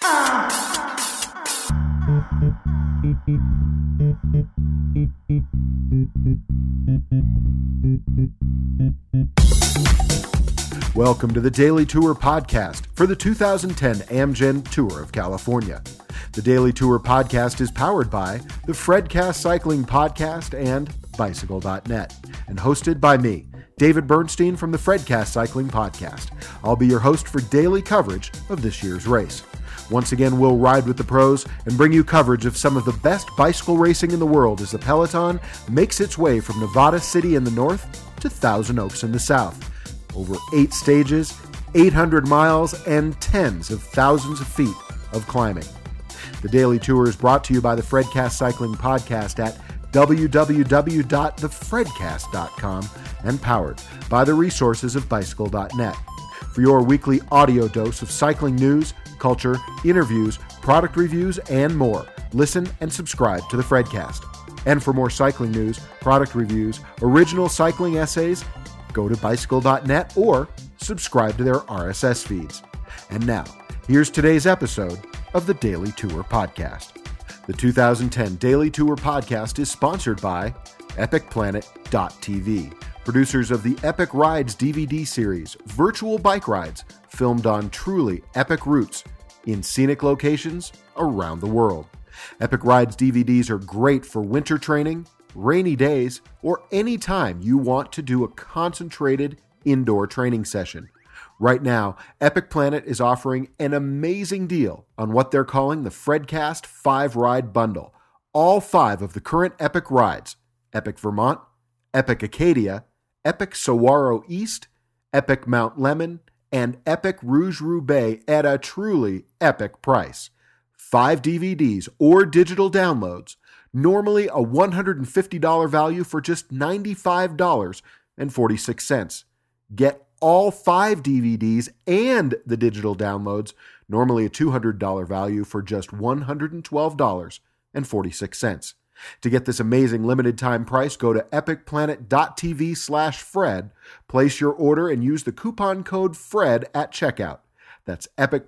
Welcome to the Daily Tour podcast for the 2010 Amgen Tour of California. The Daily Tour podcast is powered by the Fredcast Cycling Podcast and Bicycle.net, and hosted by me, David Bernstein from the Fredcast Cycling Podcast. I'll be your host for daily coverage of this year's race. Once again, we'll ride with the pros and bring you coverage of some of the best bicycle racing in the world as the peloton makes its way from Nevada City in the north to Thousand Oaks in the south. Over 8 stages, 800 miles, and tens of thousands of feet of climbing. The Daily Tour is brought to you by the Fredcast Cycling Podcast at www.thefredcast.com and powered by the resources of Bicycle.net. For your weekly audio dose of cycling news, culture, interviews, product reviews, and more, listen and subscribe to the Fredcast. And for more cycling news, product reviews, original cycling essays, go to Bicycle.net or subscribe to their RSS feeds. And now, here's today's episode of the Daily Tour Podcast. The 2010 Daily Tour Podcast is sponsored by EpicPlanet.tv, producers of the Epic Rides DVD series, virtual bike rides filmed on truly epic routes in scenic locations around the world. Epic Rides DVDs are great for winter training, rainy days, or any time you want to do a concentrated indoor training session. Right now, Epic Planet is offering an amazing deal on what they're calling the Fredcast 5-Ride Bundle. All 5 of the current Epic rides, Epic Vermont, Epic Acadia, Epic Saguaro East, Epic Mount Lemmon, and Epic Rouge Roubaix at a truly epic price. 5 DVDs or digital downloads, normally a $150 value for just $95.46. Get all 5 DVDs and the digital downloads, normally a $200 value for just $112.46. To get this amazing limited time price, go to epicplanet.tv/Fred, place your order, and use the coupon code FRED at checkout. That's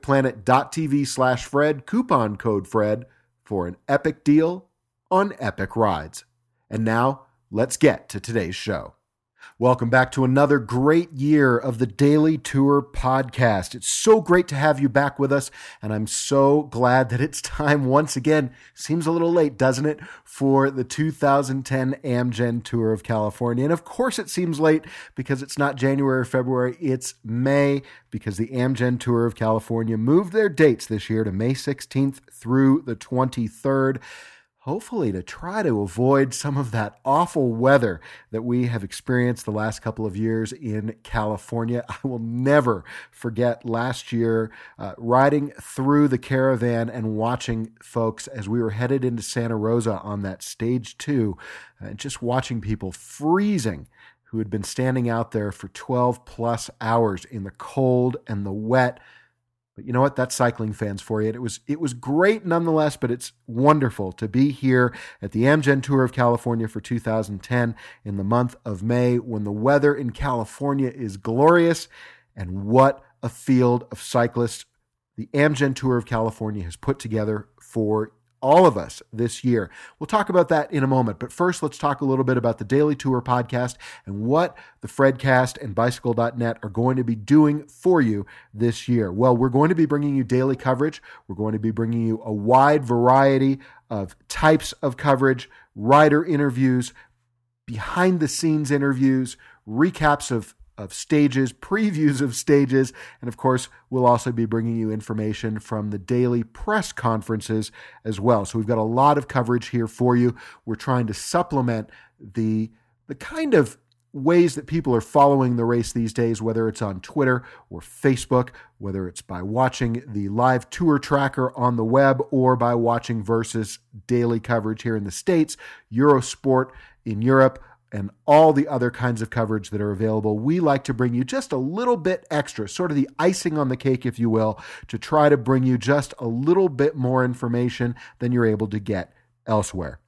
epicplanet.tv/Fred, coupon code FRED, for an epic deal on epic rides. And now, let's get to today's show. Welcome back to another great year of the Daily Tour Podcast. It's so great to have you back with us, and I'm so glad that it's time once again, seems a little late, doesn't it, for the 2010 Amgen Tour of California. And of course it seems late because it's not January or February, it's May, because the Amgen Tour of California moved their dates this year to May 16th through the 23rd. Hopefully to try to avoid some of that awful weather that we have experienced the last couple of years in California. I will never forget last year riding through the caravan and watching folks as we were headed into Santa Rosa on that stage 2, and just watching people freezing who had been standing out there for 12 plus hours in the cold and the wet. But you know what? That's cycling fans for you. It was great nonetheless, but it's wonderful to be here at the Amgen Tour of California for 2010 in the month of May when the weather in California is glorious. And what a field of cyclists the Amgen Tour of California has put together for all of us this year. We'll talk about that in a moment, but first let's talk a little bit about the Daily Tour Podcast and what the Fredcast and Bicycle.net are going to be doing for you this year. Well, we're going to be bringing you daily coverage. We're going to be bringing you a wide variety of types of coverage, rider interviews, behind-the-scenes interviews, recaps of stages, previews of stages, and of course, we'll also be bringing you information from the daily press conferences as well. So we've got a lot of coverage here for you. We're trying to supplement the kind of ways that people are following the race these days, whether it's on Twitter or Facebook, whether it's by watching the live tour tracker on the web or by watching Versus daily coverage here in the States, Eurosport in Europe, and all the other kinds of coverage that are available. We like to bring you just a little bit extra, sort of the icing on the cake, if you will, to try to bring you just a little bit more information than you're able to get elsewhere.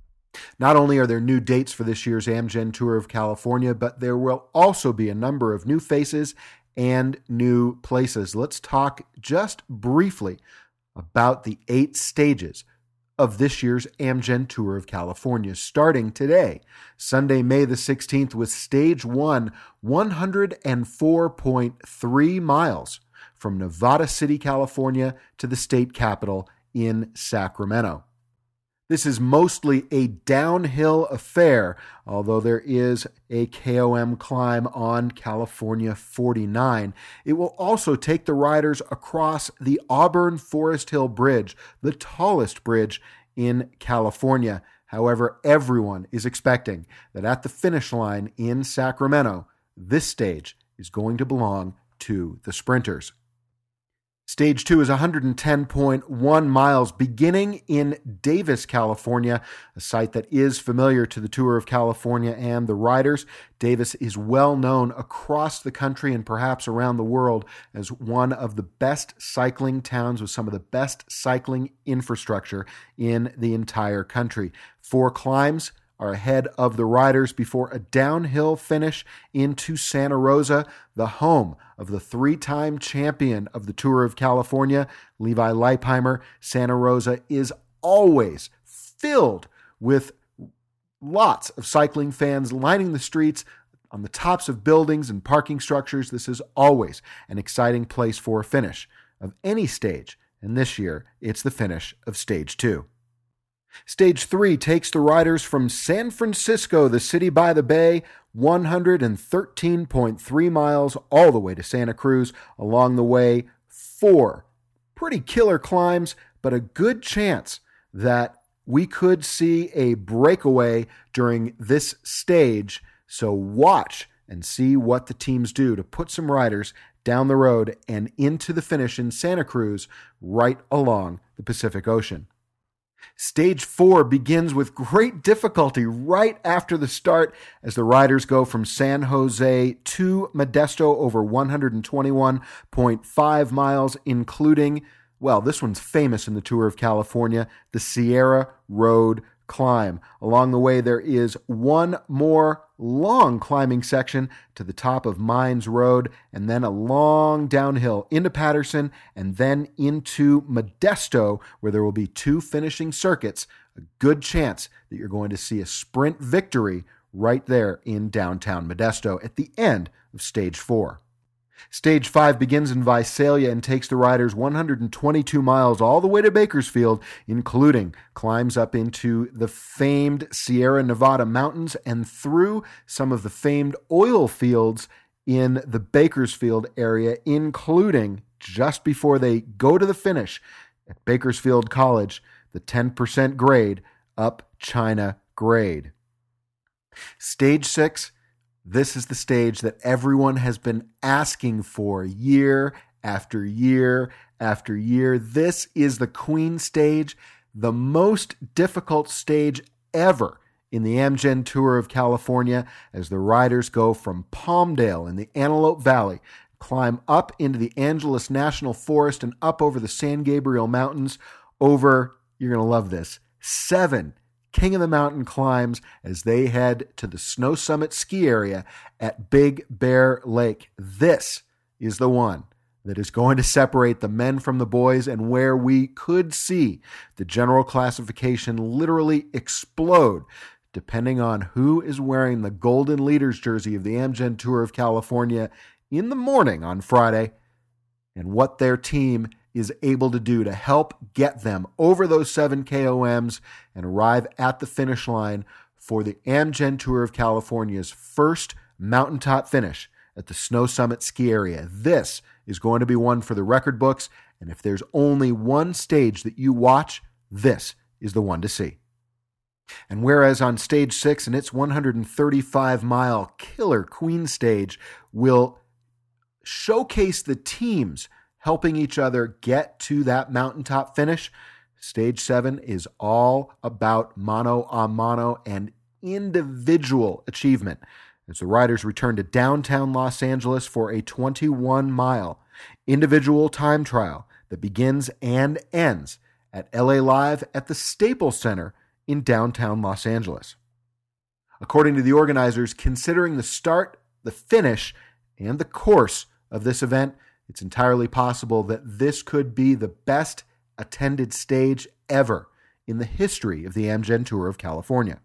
Not only are there new dates for this year's Amgen Tour of California, but there will also be a number of new faces and new places. Let's talk just briefly about the 8 stages of this year's Amgen Tour of California, starting today, Sunday, May the 16th, with Stage 1, 104.3 miles from Nevada City, California to the state capital in Sacramento. This is mostly a downhill affair, although there is a KOM climb on California 49. It will also take the riders across the Auburn Forest Hill Bridge, the tallest bridge in California. However, everyone is expecting that at the finish line in Sacramento, this stage is going to belong to the sprinters. Stage 2 is 110.1 miles, beginning in Davis, California, a site that is familiar to the Tour of California and the riders. Davis is well known across the country and perhaps around the world as one of the best cycling towns with some of the best cycling infrastructure in the entire country. 4 climbs are ahead of the riders before a downhill finish into Santa Rosa, the home of the 3-time champion of the Tour of California, Levi Leipheimer. Santa Rosa is always filled with lots of cycling fans lining the streets on the tops of buildings and parking structures. This is always an exciting place for a finish of any stage, and this year it's the finish of Stage 2. Stage 3 takes the riders from San Francisco, the city by the bay, 113.3 miles all the way to Santa Cruz. Along the way, 4 pretty killer climbs, but a good chance that we could see a breakaway during this stage. So watch and see what the teams do to put some riders down the road and into the finish in Santa Cruz right along the Pacific Ocean. Stage 4 begins with great difficulty right after the start as the riders go from San Jose to Modesto over 121.5 miles, including, well, this one's famous in the Tour of California, the Sierra Road climb. Along the way, there is one more long climbing section to the top of Mines Road, and then a long downhill into Patterson, and then into Modesto, where there will be 2 finishing circuits. A good chance that you're going to see a sprint victory right there in downtown Modesto at the end of Stage 4. Stage 5 begins in Visalia and takes the riders 122 miles all the way to Bakersfield, including climbs up into the famed Sierra Nevada mountains and through some of the famed oil fields in the Bakersfield area, including just before they go to the finish at Bakersfield College, the 10% grade up China grade. Stage 6, this is the stage that everyone has been asking for year after year after year. This is the Queen stage, the most difficult stage ever in the Amgen Tour of California, as the riders go from Palmdale in the Antelope Valley, climb up into the Angeles National Forest and up over the San Gabriel Mountains over, you're going to love this, 7 King of the Mountain climbs as they head to the Snow Summit ski area at Big Bear Lake. This is the one that is going to separate the men from the boys and where we could see the general classification literally explode depending on who is wearing the Golden Leaders jersey of the Amgen Tour of California in the morning on Friday and what their team is able to do to help get them over those 7 KOMs and arrive at the finish line for the Amgen Tour of California's first mountaintop finish at the Snow Summit ski area. This is going to be one for the record books, and if there's only one stage that you watch, this is the one to see. And whereas on Stage 6 and its 135-mile killer Queen stage will showcase the teams helping each other get to that mountaintop finish, Stage 7 is all about mano-a-mano and individual achievement as the riders return to downtown Los Angeles for a 21-mile individual time trial that begins and ends at LA Live at the Staples Center in downtown Los Angeles. According to the organizers, considering the start, the finish, and the course of this event, it's entirely possible that this could be the best attended stage ever in the history of the Amgen Tour of California.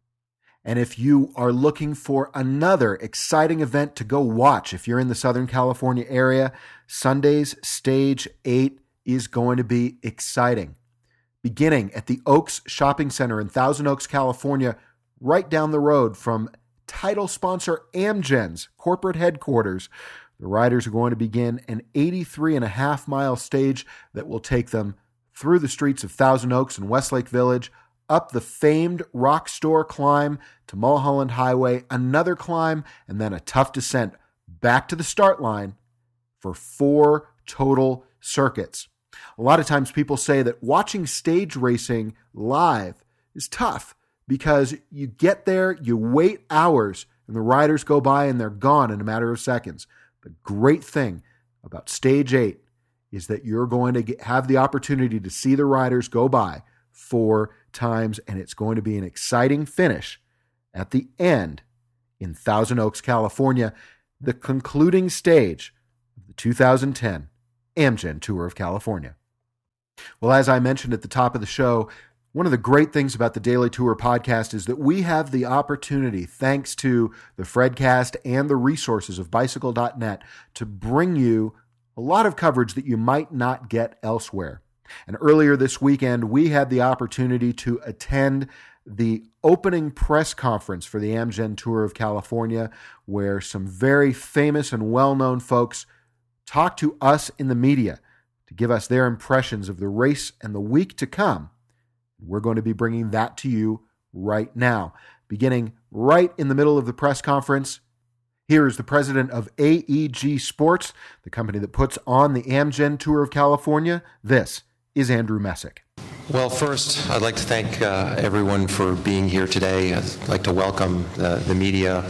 And if you are looking for another exciting event to go watch, if you're in the Southern California area, Sunday's Stage 8 is going to be exciting. Beginning at the Oaks Shopping Center in Thousand Oaks, California, right down the road from title sponsor Amgen's corporate headquarters, the riders are going to begin an 83.5-mile stage that will take them through the streets of Thousand Oaks and Westlake Village, up the famed Rock Store climb to Mulholland Highway, another climb, and then a tough descent back to the start line for 4 total circuits. A lot of times people say that watching stage racing live is tough because you get there, you wait hours, and the riders go by and they're gone in a matter of seconds. The great thing about Stage 8 is that you're going to have the opportunity to see the riders go by 4 times, and it's going to be an exciting finish at the end in Thousand Oaks, California, the concluding stage of the 2010 Amgen Tour of California. Well, as I mentioned at the top of the show, one of the great things about the Daily Tour podcast is that we have the opportunity, thanks to the Fredcast and the resources of Bicycle.net, to bring you a lot of coverage that you might not get elsewhere. And earlier this weekend, we had the opportunity to attend the opening press conference for the Amgen Tour of California, where some very famous and well-known folks talked to us in the media to give us their impressions of the race and the week to come. We're going to be bringing that to you right now. Beginning right in the middle of the press conference, here is the president of AEG Sports, the company that puts on the Amgen Tour of California. This is Andrew Messick. Well, first, I'd like to thank everyone for being here today. I'd like to welcome the media,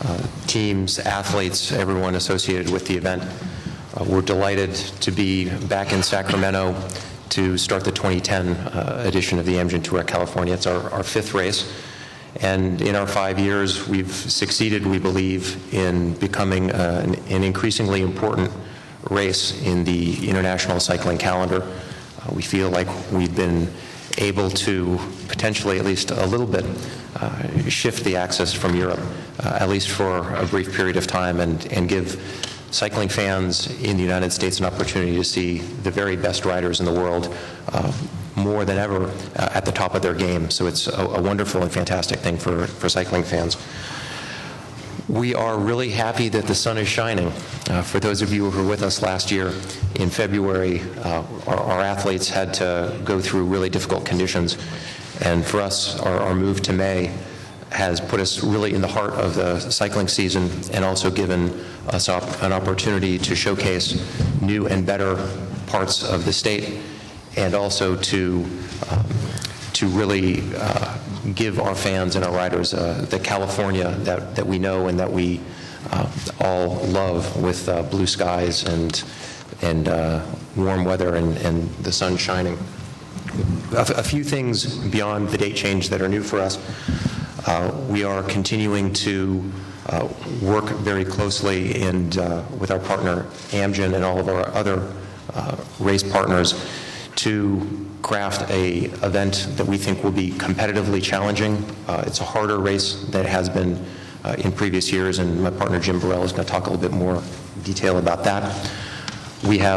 teams, athletes, everyone associated with the event. We're delighted to be back in Sacramento to start the 2010 edition of the Amgen Tour of California. It's our 5th race. And in our 5 years, we've succeeded, we believe, in becoming an increasingly important race in the international cycling calendar. We feel like we've been able to potentially, at least a little bit, shift the axis from Europe, at least for a brief period of time, and give cycling fans in the United States an opportunity to see the very best riders in the world more than ever at the top of their game. So it's a wonderful and fantastic thing for cycling fans. We are really happy that the sun is shining. For those of you who were with us last year in February, our athletes had to go through really difficult conditions. And for us, our move to May has put us really in the heart of the cycling season and also given us an opportunity to showcase new and better parts of the state, and also to really give our fans and our riders the California that we know and that we all love, with blue skies and warm weather and the sun shining. A few things beyond the date change that are new for us. We are continuing to work very closely with our partner Amgen and all of our other race partners to craft an event that we think will be competitively challenging. It's a harder race than it has been in previous years, and my partner Jim Burrell is going to talk a little bit more detail about that. We have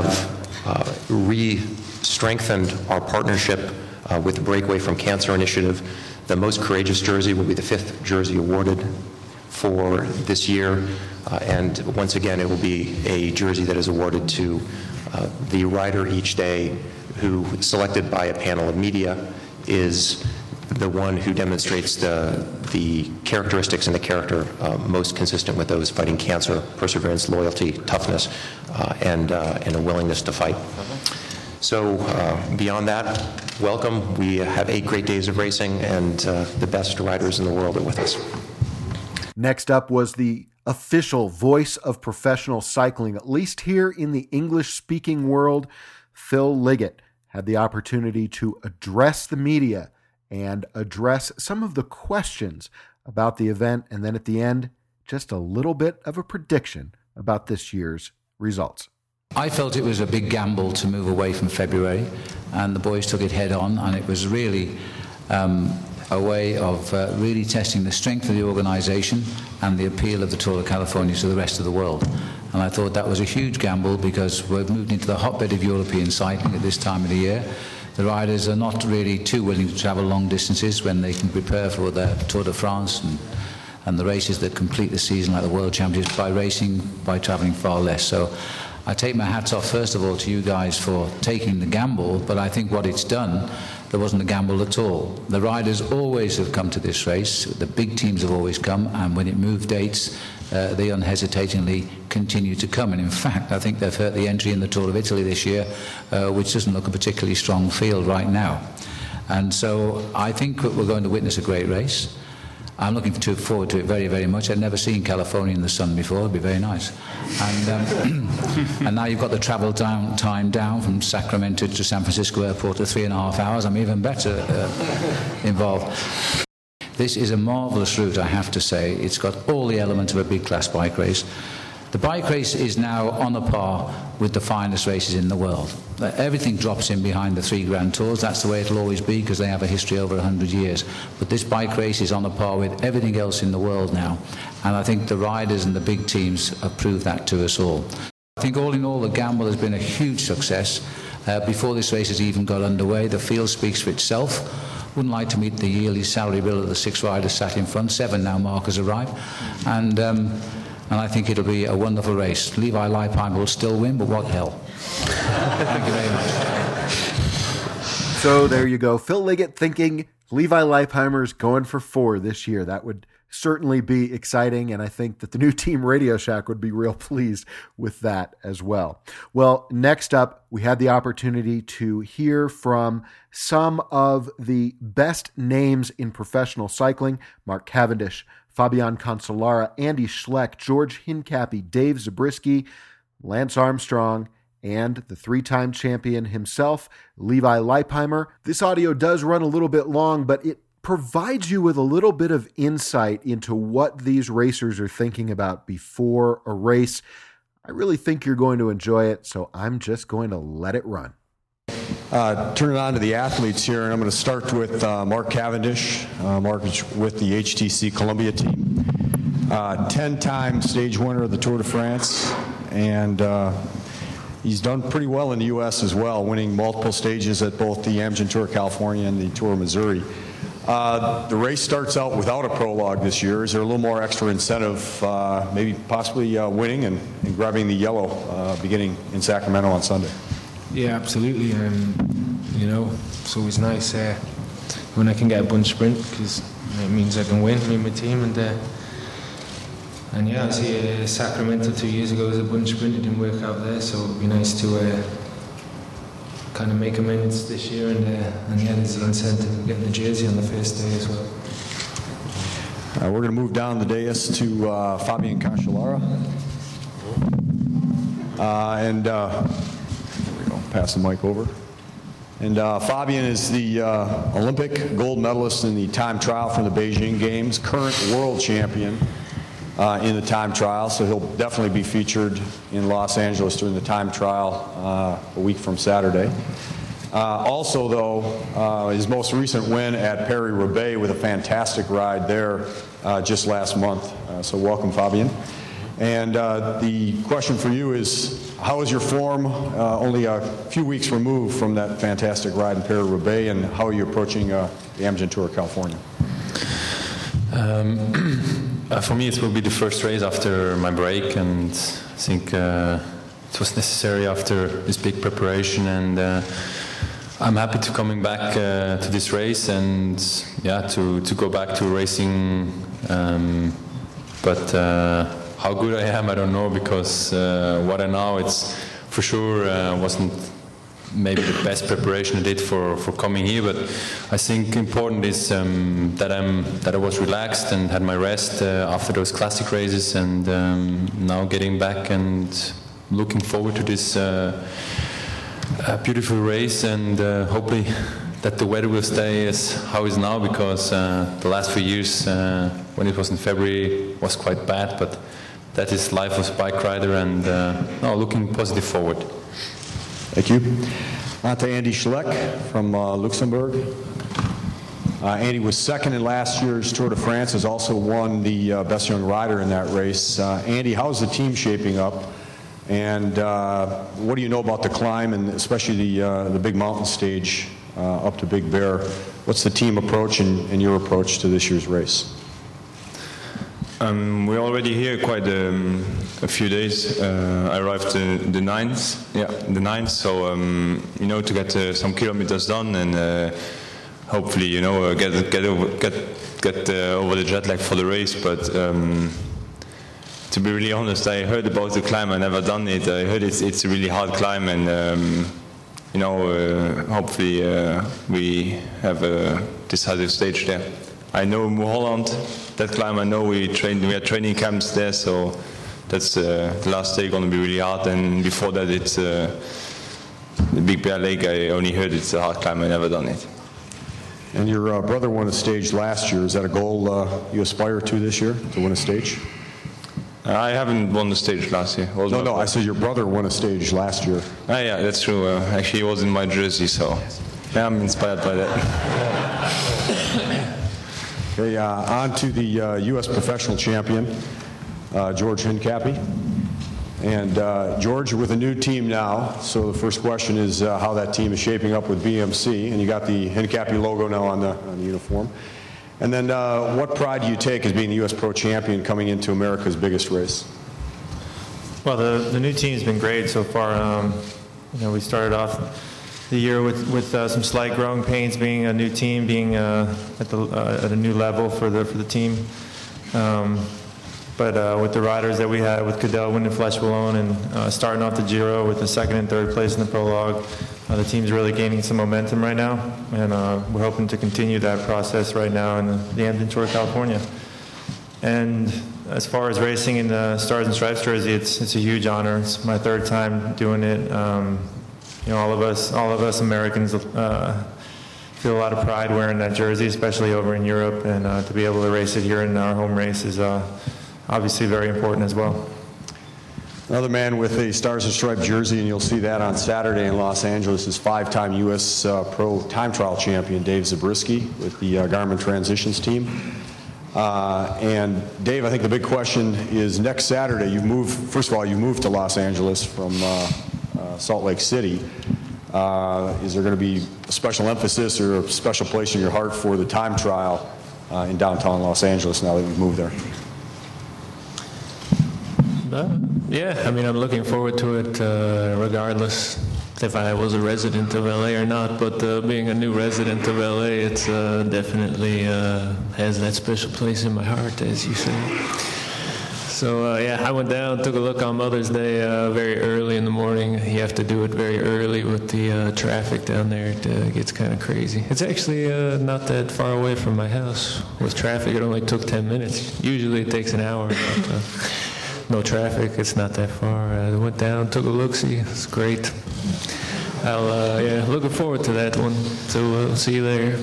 re-strengthened our partnership with the Breakaway from Cancer Initiative. The Most Courageous jersey will be the 5th jersey awarded for this year, and once again it will be a jersey that is awarded to the rider each day who, selected by a panel of media, is the one who demonstrates the characteristics and the character most consistent with those fighting cancer: perseverance, loyalty, toughness, and a willingness to fight. So beyond that, welcome. We have 8 great days of racing, and the best riders in the world are with us. Next up was the official voice of professional cycling, at least here in the English-speaking world. Phil Liggett had the opportunity to address the media and address some of the questions about the event, and then at the end, just a little bit of a prediction about this year's results. I felt it was a big gamble to move away from February. and the boys took it head on, and it was really a way of really testing the strength of the organisation and the appeal of the Tour of California to the rest of the world. And I thought that was a huge gamble, because we've moved into the hotbed of European cycling at this time of the year. The riders are not really too willing to travel long distances when they can prepare for the Tour de France and the races that complete the season, like the World Championships, by travelling far less. So I take my hats off, first of all, to you guys for taking the gamble, but I think what it's done, there wasn't a gamble at all. The riders always have come to this race, the big teams have always come, and when it moved dates, they unhesitatingly continue to come. And in fact, I think they've hurt the entry in the Tour of Italy this year, which doesn't look a particularly strong field right now. And so I think we're going to witness a great race. I'm looking forward to it very, very much. I've never seen California in the sun before. It'll be very nice. And, and now you've got the travel time down from Sacramento to San Francisco Airport to 3.5 hours. I'm even better involved. This is a marvellous route, I have to say. It's got all the elements of a big class bike race. The bike race is now on a par with the finest races in the world. Everything drops in behind the 3 Grand Tours. That's the way it'll always be, because they have a history over 100 years. But this bike race is on a par with everything else in the world now. And I think the riders and the big teams have proved that to us all. I think all in all, the gamble has been a huge success. Before this race has even got underway, the field speaks for itself. Wouldn't like to meet the yearly salary bill of the 6 riders sat in front. 7 now, Mark has arrived. And I think it'll be a wonderful race. Levi Leipheimer will still win, but what hell. Thank you very much. So there you go. Phil Liggett thinking Levi Leipheimer's going for 4 this year. That would certainly be exciting, and I think that the new team Radio Shack would be real pleased with that as well. Well, next up, we had the opportunity to hear from some of the best names in professional cycling: Mark Cavendish, Fabian Cancellara, Andy Schleck, George Hincapie, Dave Zabriskie, Lance Armstrong, and the 3-time champion himself, Levi Leipheimer. This audio does run a little bit long, but it provides you with a little bit of insight into what these racers are thinking about before a race. I really think you're going to enjoy it, so I'm just going to let it run. Turn it on to the athletes here, and I'm going to start with Mark Cavendish. Mark is with the HTC Columbia team. 10-time stage winner of the Tour de France, and he's done pretty well in the U.S. as well, winning multiple stages at both the Amgen Tour of California and the Tour of Missouri. The race starts out without a prologue this year. Is there a little more extra incentive, maybe possibly winning and grabbing the yellow beginning in Sacramento on Sunday? Yeah, absolutely. It's always nice when I can get a bunch sprint, because it means I can win with my team. And I see Sacramento 2 years ago as a bunch sprint. It didn't work out there, so it'd be nice to kind of make amends this year. And there's an incentive of getting the jersey on the first day as well. We're going to move down the dais to Fabian Cancellara. Pass the mic over. And Fabian is the Olympic gold medalist in the time trial from the Beijing Games, current world champion in the time trial, so he'll definitely be featured in Los Angeles during the time trial a week from Saturday. Also, though, his most recent win at Paris-Roubaix with a fantastic ride there just last month. So welcome, Fabian. And the question for you is, how is your form only a few weeks removed from that fantastic ride in Paris-Roubaix, and how are you approaching the Amgen Tour of California? For me, it will be the first race after my break, and I think it was necessary after this big preparation, and I'm happy to coming back to this race and to go back to racing. But how good I am, I don't know, because what I know, it's for sure wasn't maybe the best preparation I did for coming here. But I think important is that I was relaxed and had my rest after those classic races, and now getting back and looking forward to this beautiful race, and hopefully that the weather will stay as how it is now, because the last few years when it was in February was quite bad, but that is life as a bike rider, and looking positive forward. Thank you. On to Andy Schleck from Luxembourg. Andy was second in last year's Tour de France, has also won the Best Young Rider in that race. Andy, how's the team shaping up? And what do you know about the climb, and especially the big mountain stage up to Big Bear? What's the team approach and your approach to this year's race? We're already here quite a few days. I arrived the 9th. So to get some kilometers done and hopefully get over the jet lag for the race. But to be really honest, I heard about the climb. I never done it. I heard it's a really hard climb, and hopefully we have a decisive stage there. I know Mulholland, that climb. I know we had training camps there, so that's the last day going to be really hard. And before that, it's the Big Bear Lake. I only heard it's a hard climb. I never done it. And your brother won a stage last year. Is that a goal you aspire to this year, to win a stage? I haven't won the stage last year. No, I said your brother won a stage last year. Yeah, that's true. Actually, he was in my jersey, so I'm inspired by that. Okay, on to the U.S. professional champion, George Hincapie. And George, with a new team now, so the first question is how that team is shaping up with BMC, and you got the Hincapie logo now on the uniform. And then what pride do you take as being the U.S. Pro Champion coming into America's biggest race? Well, the new team's been great so far. We started off the year with some slight growing pains, being a new team, being at a new level for the team. But with the riders that we had, with Cadel winning Flesh Wallonne and starting off the Giro with the second and third place in the prologue, the team's really gaining some momentum right now, and we're hoping to continue that process right now in the Amgen Tour of California. And as far as racing in the Stars and Stripes jersey, it's a huge honor. It's my third time doing it. All of us Americans feel a lot of pride wearing that jersey, especially over in Europe, and to be able to race it here in our home race is obviously very important as well. Another man with a Stars and Stripes jersey, and you'll see that on Saturday in Los Angeles, is five-time U.S. Pro Time Trial champion Dave Zabriskie with the Garmin Transitions team. And Dave, I think the big question is next Saturday, you moved to Los Angeles from Salt Lake City. Is there going to be a special emphasis or a special place in your heart for the time trial in downtown Los Angeles now that we've moved there? Yeah, I'm looking forward to it regardless if I was a resident of LA or not, but being a new resident of LA, it's definitely has that special place in my heart, as you say. So I went down, took a look on Mother's Day very early in the morning. You have to do it very early with the traffic down there. It gets kind of crazy. It's actually not that far away from my house. With traffic, it only took 10 minutes. Usually it takes an hour. But, no traffic, it's not that far. I went down, took a look-see. It's great. Looking forward to that one. So see you there.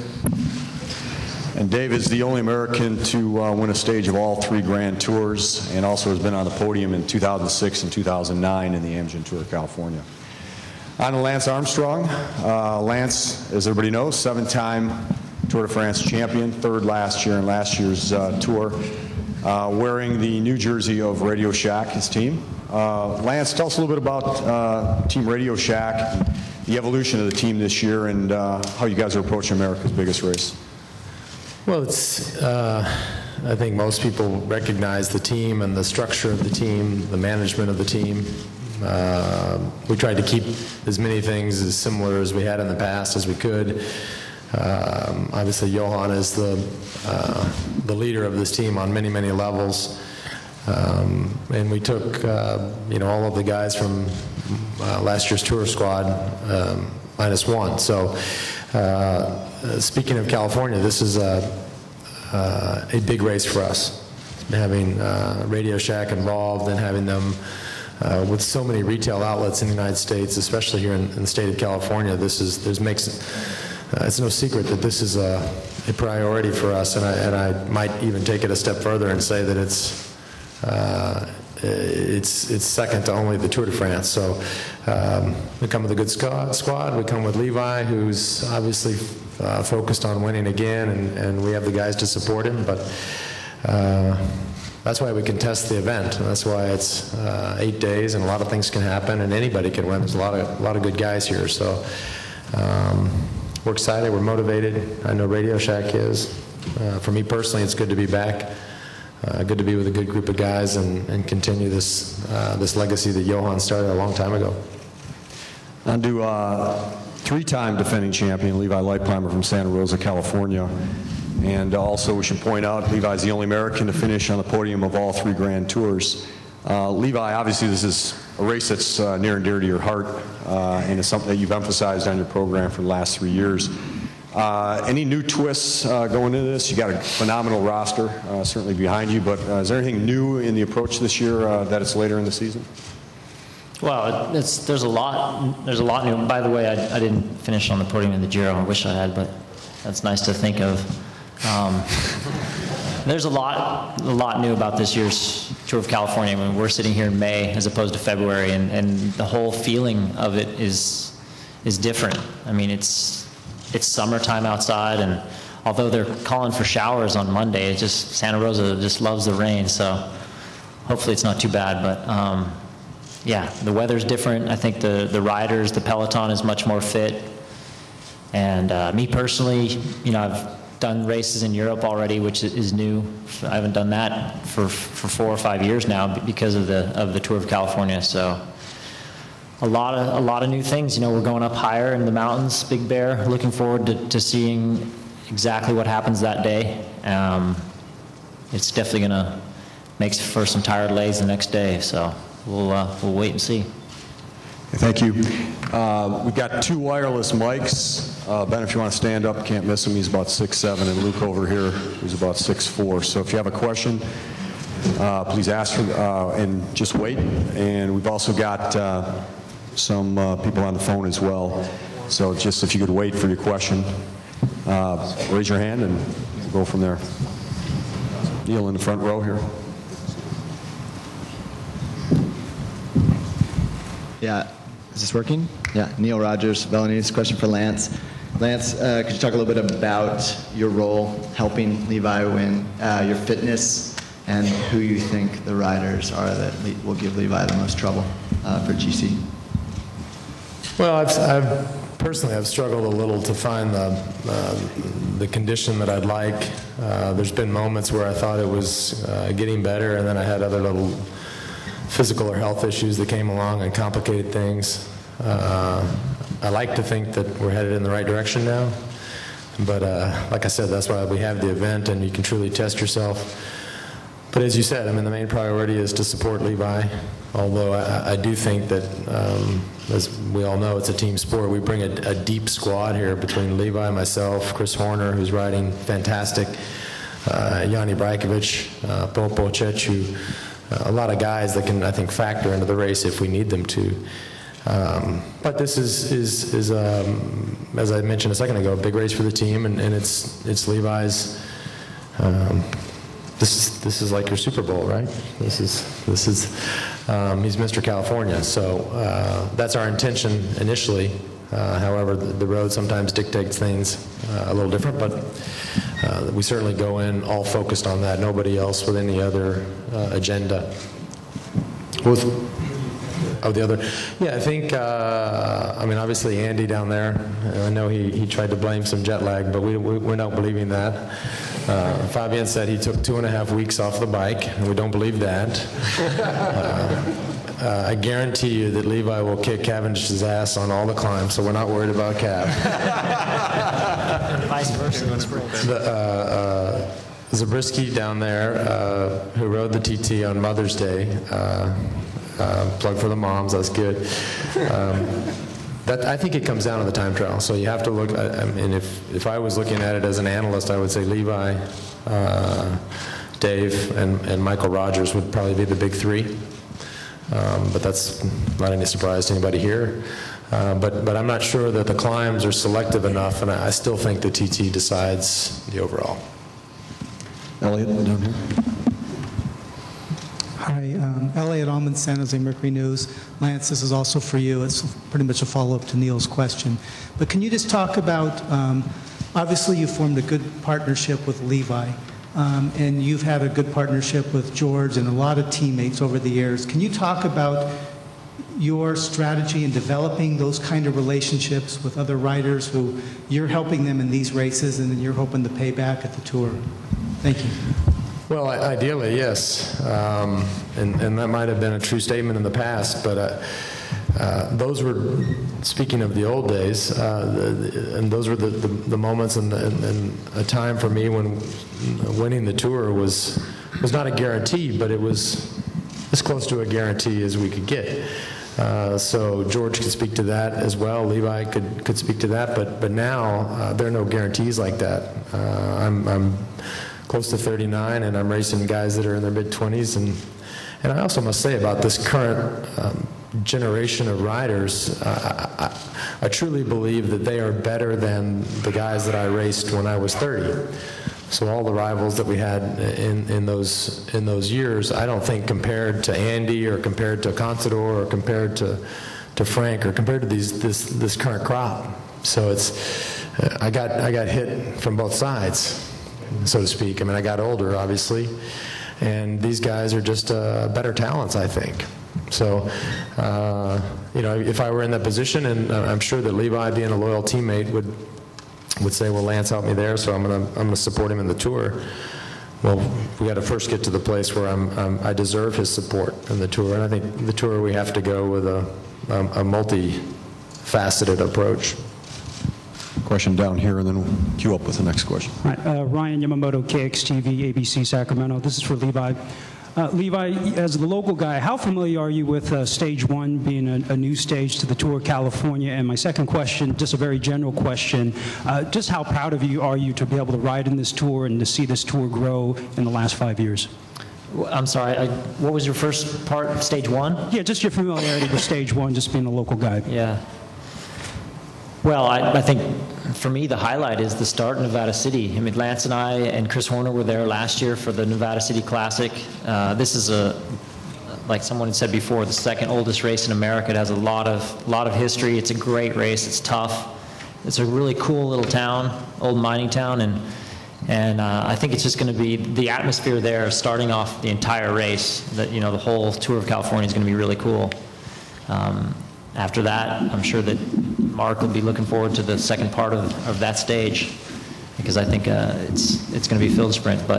And Dave is the only American to win a stage of all three Grand Tours, and also has been on the podium in 2006 and 2009 in the Amgen Tour of California. On to Lance Armstrong. Lance, as everybody knows, 7-time Tour de France champion, third last year in last year's tour, wearing the new jersey of Radio Shack, his team. Lance, tell us a little bit about Team Radio Shack, the evolution of the team this year, and how you guys are approaching America's biggest race. Well, it's, I think most people recognize the team and the structure of the team, the management of the team. We tried to keep as many things as similar as we had in the past as we could. Obviously, Johan is the leader of this team on many, many levels. And we took, all of the guys from last year's tour squad, -1. So, speaking of California, this is a big race for us. Having Radio Shack involved and having them with so many retail outlets in the United States, especially here in the state of California, it's no secret that this is a priority for us, and I might even take it a step further and say that it's second to only the Tour de France. So we come with a good squad. We come with Levi, who's obviously focused on winning again, and we have the guys to support him. But that's why we contest the event, and that's why it's 8 days, and a lot of things can happen, and anybody can win. There's a lot of good guys here. So we're excited. We're motivated. I know Radio Shack is. For me personally, it's good to be back. Good to be with a good group of guys and continue this legacy that Johan started a long time ago. On to three-time defending champion Levi Leipheimer from Santa Rosa, California. And also we should point out Levi's the only American to finish on the podium of all 3 Grand Tours. Levi, obviously this is a race that's near and dear to your heart, and it's something that you've emphasized on your program for the last 3 years. Any new twists going into this? You got a phenomenal roster certainly behind you, but is there anything new in the approach this year that it's later in the season? Well, there's a lot new. By the way, I didn't finish on the podium in the Giro. I wish I had, but that's nice to think of. There's a lot new about this year's Tour of California. I mean, we're sitting here in May as opposed to February, and the whole feeling of it is different. I mean, it's summertime outside, and although they're calling for showers on Monday, it just Santa Rosa just loves the rain, so hopefully it's not too bad. But yeah, the weather's different. I think the riders, the peloton is much more fit, and me personally, I've done races in Europe already, which is new. I haven't done that for 4 or 5 years now because of the Tour of California. So a lot of new things. We're going up higher in the mountains, Big Bear. Looking forward to seeing exactly what happens that day. It's definitely going to make for some tired legs the next day. So we'll wait and see. Thank you. We've got 2 wireless mics. Ben, if you want to stand up, can't miss him. He's about 6'7", and Luke over here, who's about 6'4". So if you have a question, please ask and just wait. And we've also got some people on the phone as well. So just if you could wait for your question, raise your hand and we'll go from there. Neil in the front row here. Yeah, is this working? Yeah, Neil Rogers, Bellany. Question for Lance. Lance, could you talk a little bit about your role helping Levi win, your fitness, and who you think the riders are that will give Levi the most trouble for GC? Well, I've struggled a little to find the condition that I'd like. There's been moments where I thought it was getting better, and then I had other little physical or health issues that came along and complicated things. I like to think that we're headed in the right direction now, but like I said, that's why we have the event, and you can truly test yourself. But as you said, the main priority is to support Levi, although I do think that, as we all know, it's a team sport. We bring a deep squad here between Levi, myself, Chris Horner, who's riding fantastic, Yanni Brajkovic, Popo Chechu, a lot of guys that can, I think, factor into the race if we need them to. But this is as I mentioned a second ago, a big race for the team, and it's Levi's. This is like your Super Bowl, right? This is he's Mr. California, so that's our intention initially. However, the road sometimes dictates things a little different, but we certainly go in all focused on that. Nobody else with any other agenda. I think, obviously Andy down there, I know he tried to blame some jet lag, but we're not believing that. Fabian said he took 2.5 weeks off the bike, and we don't believe that. I guarantee you that Levi will kick Cavendish's ass on all the climbs, so we're not worried about Cav. Vice versa. Zabriskie down there, who rode the TT on Mother's Day, plug for the moms, that's good. I think it comes down to the time trial. So you have to look, if I was looking at it as an analyst, I would say Levi, Dave, and Michael Rogers would probably be the big 3. But that's not any surprise to anybody here. But I'm not sure that the climbs are selective enough, and I still think the TT decides the overall. Elliot, down here. Hi, Elliot Allman, San Jose Mercury News. Lance, this is also for you. It's pretty much a follow-up to Neil's question. But can you just talk about, obviously you formed a good partnership with Levi, and you've had a good partnership with George and a lot of teammates over the years. Can you talk about your strategy in developing those kind of relationships with other riders who you're helping them in these races and then you're hoping to pay back at the Tour? Thank you. Well, ideally, yes. And that might have been a true statement in the past, but those were, speaking of the old days, and those were the moments and a time for me when winning the Tour was not a guarantee, but it was as close to a guarantee as we could get. So George could speak to that as well. Levi could speak to that, but now there are no guarantees like that. I'm close to 39, and I'm racing guys that are in their mid-20s, and I also must say about this current generation of riders, I truly believe that they are better than the guys that I raced when I was 30. So all the rivals that we had in those years, I don't think compared to Andy or compared to Contador or compared to Frank or compared to this current crop. So it's I got hit from both sides, so to speak. I mean, I got older, obviously, and these guys are just better talents, I think. So, if I were in that position, and I'm sure that Levi, being a loyal teammate, would say, well, Lance helped me there, so I'm gonna support him in the Tour. Well, we got to first get to the place where I deserve his support in the Tour, and I think the Tour we have to go with a multi-faceted approach. Question down here, and then we'll queue up with the next question. Hi, Ryan Yamamoto, KXTV, ABC Sacramento. This is for Levi. Levi, as the local guy, how familiar are you with Stage 1 being a new stage to the Tour of California? And my second question, just a very general question, just how proud of you are you to be able to ride in this Tour and to see this Tour grow in the last 5 years? I'm sorry, what was your first part, Stage 1? Yeah, just your familiarity with Stage 1, just being a local guy. Yeah. Well, I think for me the highlight is the start in Nevada City. I mean, Lance and I and Chris Horner were there last year for the Nevada City Classic. This is like someone had said before, the second oldest race in America. It has a lot of history. It's a great race. It's tough. It's a really cool little town, old mining town, and I think it's just going to be the atmosphere there, starting off the entire race. That the whole Tour of California is going to be really cool. After that, I'm sure that Mark will be looking forward to the second part of that stage, because I think it's going to be a field sprint. But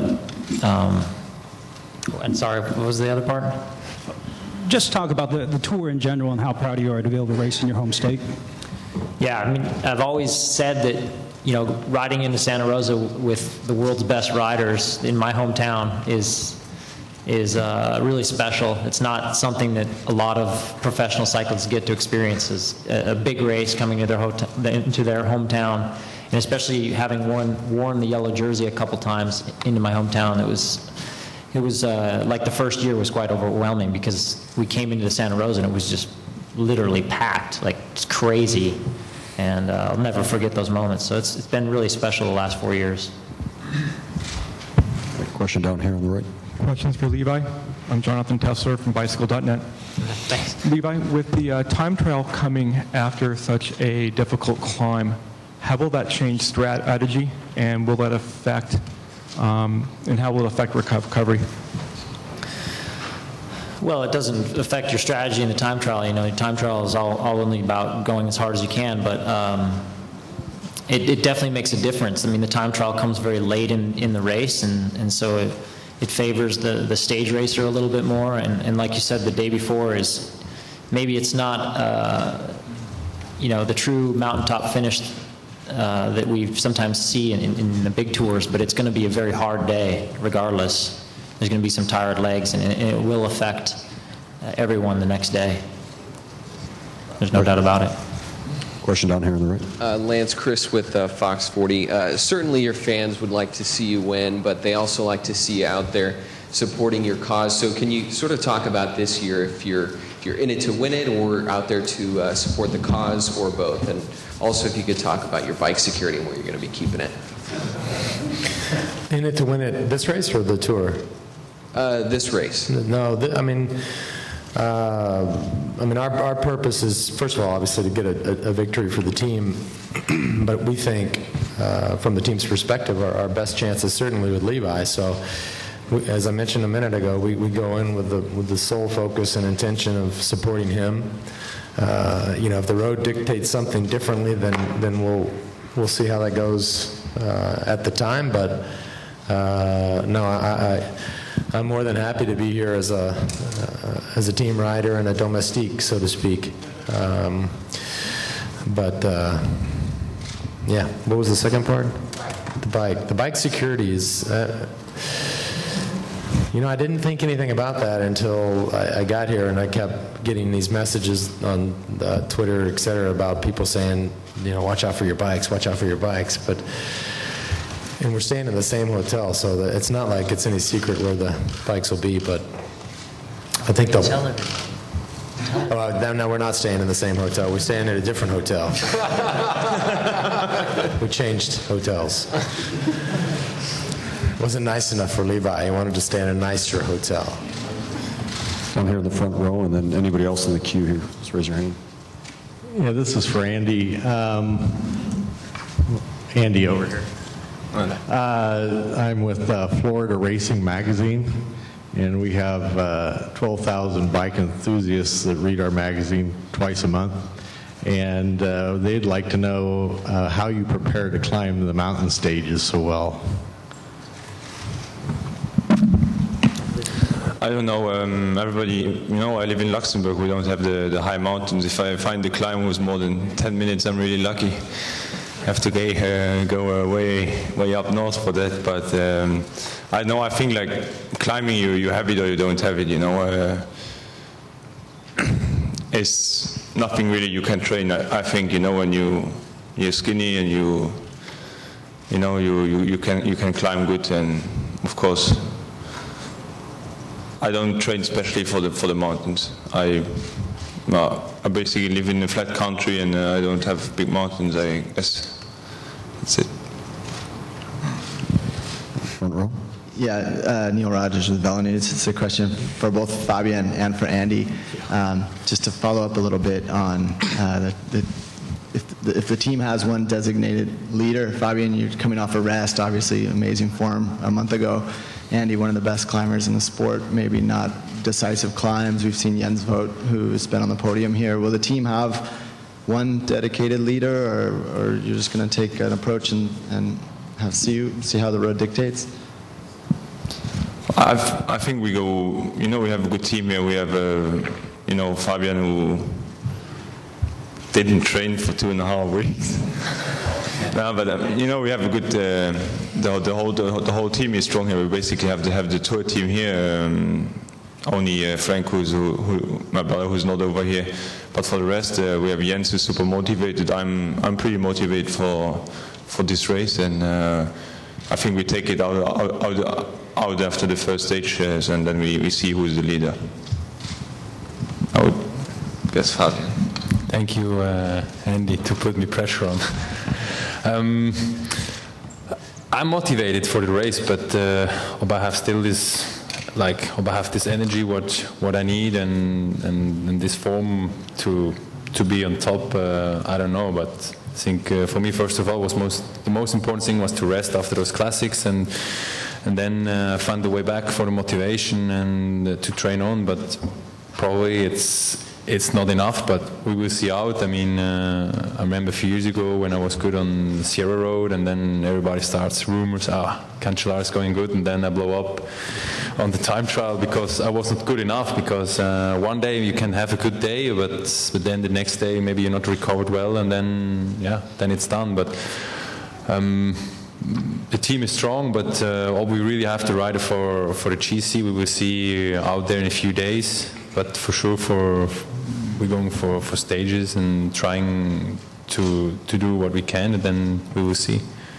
and sorry, what was the other part? Just talk about the Tour in general and how proud you are to be able to race in your home state. Yeah, I mean, I've always said that riding into Santa Rosa with the world's best riders in my hometown is really special. It's not something that a lot of professional cyclists get to experience. Is a big race coming into their hometown, and especially having worn the yellow jersey a couple times into my hometown. It was like the first year was quite overwhelming, because we came into Santa Rosa and it was just literally packed, like it's crazy, and I'll never forget those moments. So it's been really special the last 4 years. Question down here on the right. Questions for Levi. I'm Jonathan Tessler from Bicycle.net. Thanks. Levi, with the time trial coming after such a difficult climb, how will that change strategy, and will that affect, and how will it affect recovery? Well, it doesn't affect your strategy in the time trial. The time trial is all only about going as hard as you can, but it definitely makes a difference. I mean, the time trial comes very late in the race, and so it favors the stage racer a little bit more, and like you said, the day before is maybe it's not the true mountaintop finish that we sometimes see in the big tours, but it's going to be a very hard day regardless. There's going to be some tired legs, and it will affect everyone the next day. There's no doubt about it. Question down here on the right. Lance, Chris with Fox 40. Certainly your fans would like to see you win, but they also like to see you out there supporting your cause. So can you sort of talk about this year, if you're in it to win it or out there to support the cause, or both? And also if you could talk about your bike security and where you're going to be keeping it. In it to win it, this race or the Tour? this race? No, our purpose is, first of all, obviously to get a victory for the team, but we think, from the team's perspective, our best chance is certainly with Levi. So, as I mentioned a minute ago, we go in with the sole focus and intention of supporting him. If the road dictates something differently, then we'll see how that goes at the time. But I'm more than happy to be here as a team rider and a domestique, so to speak. What was the second part? The bike. The bike security is. I didn't think anything about that until I got here, and I kept getting these messages on Twitter, et cetera, about people saying, watch out for your bikes, watch out for your bikes. And we're staying in the same hotel, so it's not like it's any secret where the bikes will be, but I think they'll... No, we're not staying in the same hotel. We're staying at a different hotel. We changed hotels. Wasn't nice enough for Levi. He wanted to stay in a nicer hotel. Down here in the front row, and then anybody else in the queue here, just raise your hand. Yeah, this is for Andy. Andy over here. I'm with Florida Racing Magazine, and we have 12,000 bike enthusiasts that read our magazine twice a month. And they'd like to know how you prepare to climb the mountain stages so well. I don't know. Everybody, I live in Luxembourg. We don't have the high mountains. If I find the climb was more than 10 minutes, I'm really lucky. I have to go way up north for that. But I think like climbing, you have it or you don't have it. It's nothing really you can train. I think when you're skinny and you can climb good, and of course. I don't train especially for the mountains. I basically live in a flat country and I don't have big mountains. I guess that's it. Front row. Yeah, Neil Rogers with Velo News. It's a question for both Fabian and for Andy. Just to follow up a little bit on if the team has one designated leader. Fabian, you're coming off a rest, obviously amazing form a month ago. Andy, one of the best climbers in the sport, maybe not decisive climbs. We've seen Jens Vogt, who's been on the podium here. Will the team have one dedicated leader, or you're just going to take an approach and see how the road dictates? I think we go. We have a good team here. We have Fabian, who didn't train for 2.5 weeks. No, but we have a good. The whole team is strong here. We basically have the tour team here. Only Frank, my brother, who's not over here. But for the rest, we have Jens, who's super motivated. I'm pretty motivated for this race, and I think we take it out after the first stage, and then we see who's the leader. I would guess Fabian. Thank you, Andy, to put me pressure on. I'm motivated for the race, but I have still this, I have this energy, what I need, and this form to be on top. I don't know, but I think for me, first of all, the most important thing was to rest after those classics, and then find the way back for the motivation and to train on. But probably it's not enough, but we will see out. I mean, I remember a few years ago when I was good on Sierra Road, and then everybody starts rumors, Cancellara is going good, and then I blow up on the time trial because I wasn't good enough, because one day you can have a good day, but then the next day maybe you're not recovered well, and then it's done. But the team is strong, but all we really have to ride for the GC, we will see out there in a few days. But for sure, we're going for stages and trying to do what we can, and then we will see.